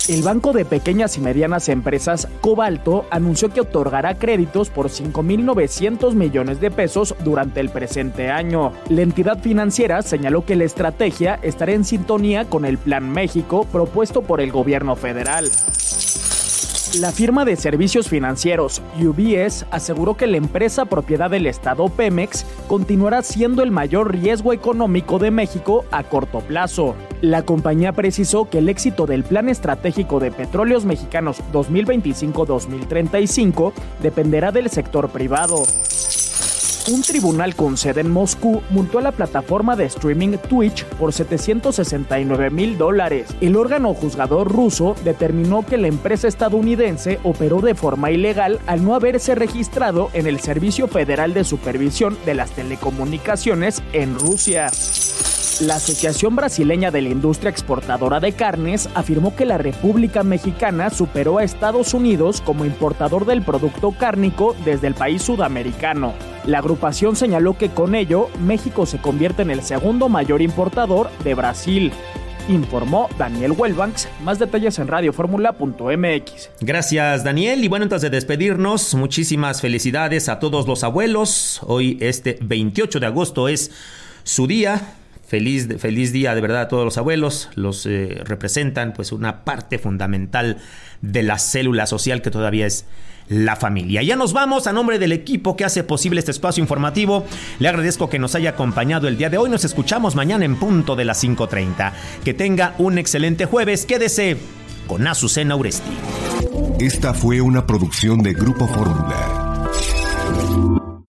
El Banco de Pequeñas y Medianas Empresas, Cobalto, anunció que otorgará créditos por 5.900 millones de pesos durante el presente año. La entidad financiera señaló que la estrategia estará en sintonía con el Plan México propuesto por el gobierno federal. La firma de servicios financieros UBS aseguró que la empresa propiedad del Estado Pemex continuará siendo el mayor riesgo económico de México a corto plazo. La compañía precisó que el éxito del Plan Estratégico de Petróleos Mexicanos 2025-2035 dependerá del sector privado. Un tribunal con sede en Moscú multó a la plataforma de streaming Twitch por $769,000. El órgano juzgador ruso determinó que la empresa estadounidense operó de forma ilegal al no haberse registrado en el Servicio Federal de Supervisión de las Telecomunicaciones en Rusia. La Asociación Brasileña de la Industria Exportadora de Carnes afirmó que la República Mexicana superó a Estados Unidos como importador del producto cárnico desde el país sudamericano. La agrupación señaló que con ello, México se convierte en el segundo mayor importador de Brasil. Informó Daniel Welbanks. Más detalles en radioformula.mx. Gracias, Daniel. Y bueno, antes de despedirnos, muchísimas felicidades a todos los abuelos. Hoy, 28 de agosto, es su día. Feliz día de verdad a todos los abuelos. Los representan pues una parte fundamental de la célula social que todavía es la familia. Ya nos vamos. A nombre del equipo que hace posible este espacio informativo, le agradezco que nos haya acompañado el día de hoy. Nos escuchamos mañana en punto de las 5:30. Que tenga un excelente jueves. Quédese con Azucena Uresti. Esta fue una producción de Grupo Fórmula.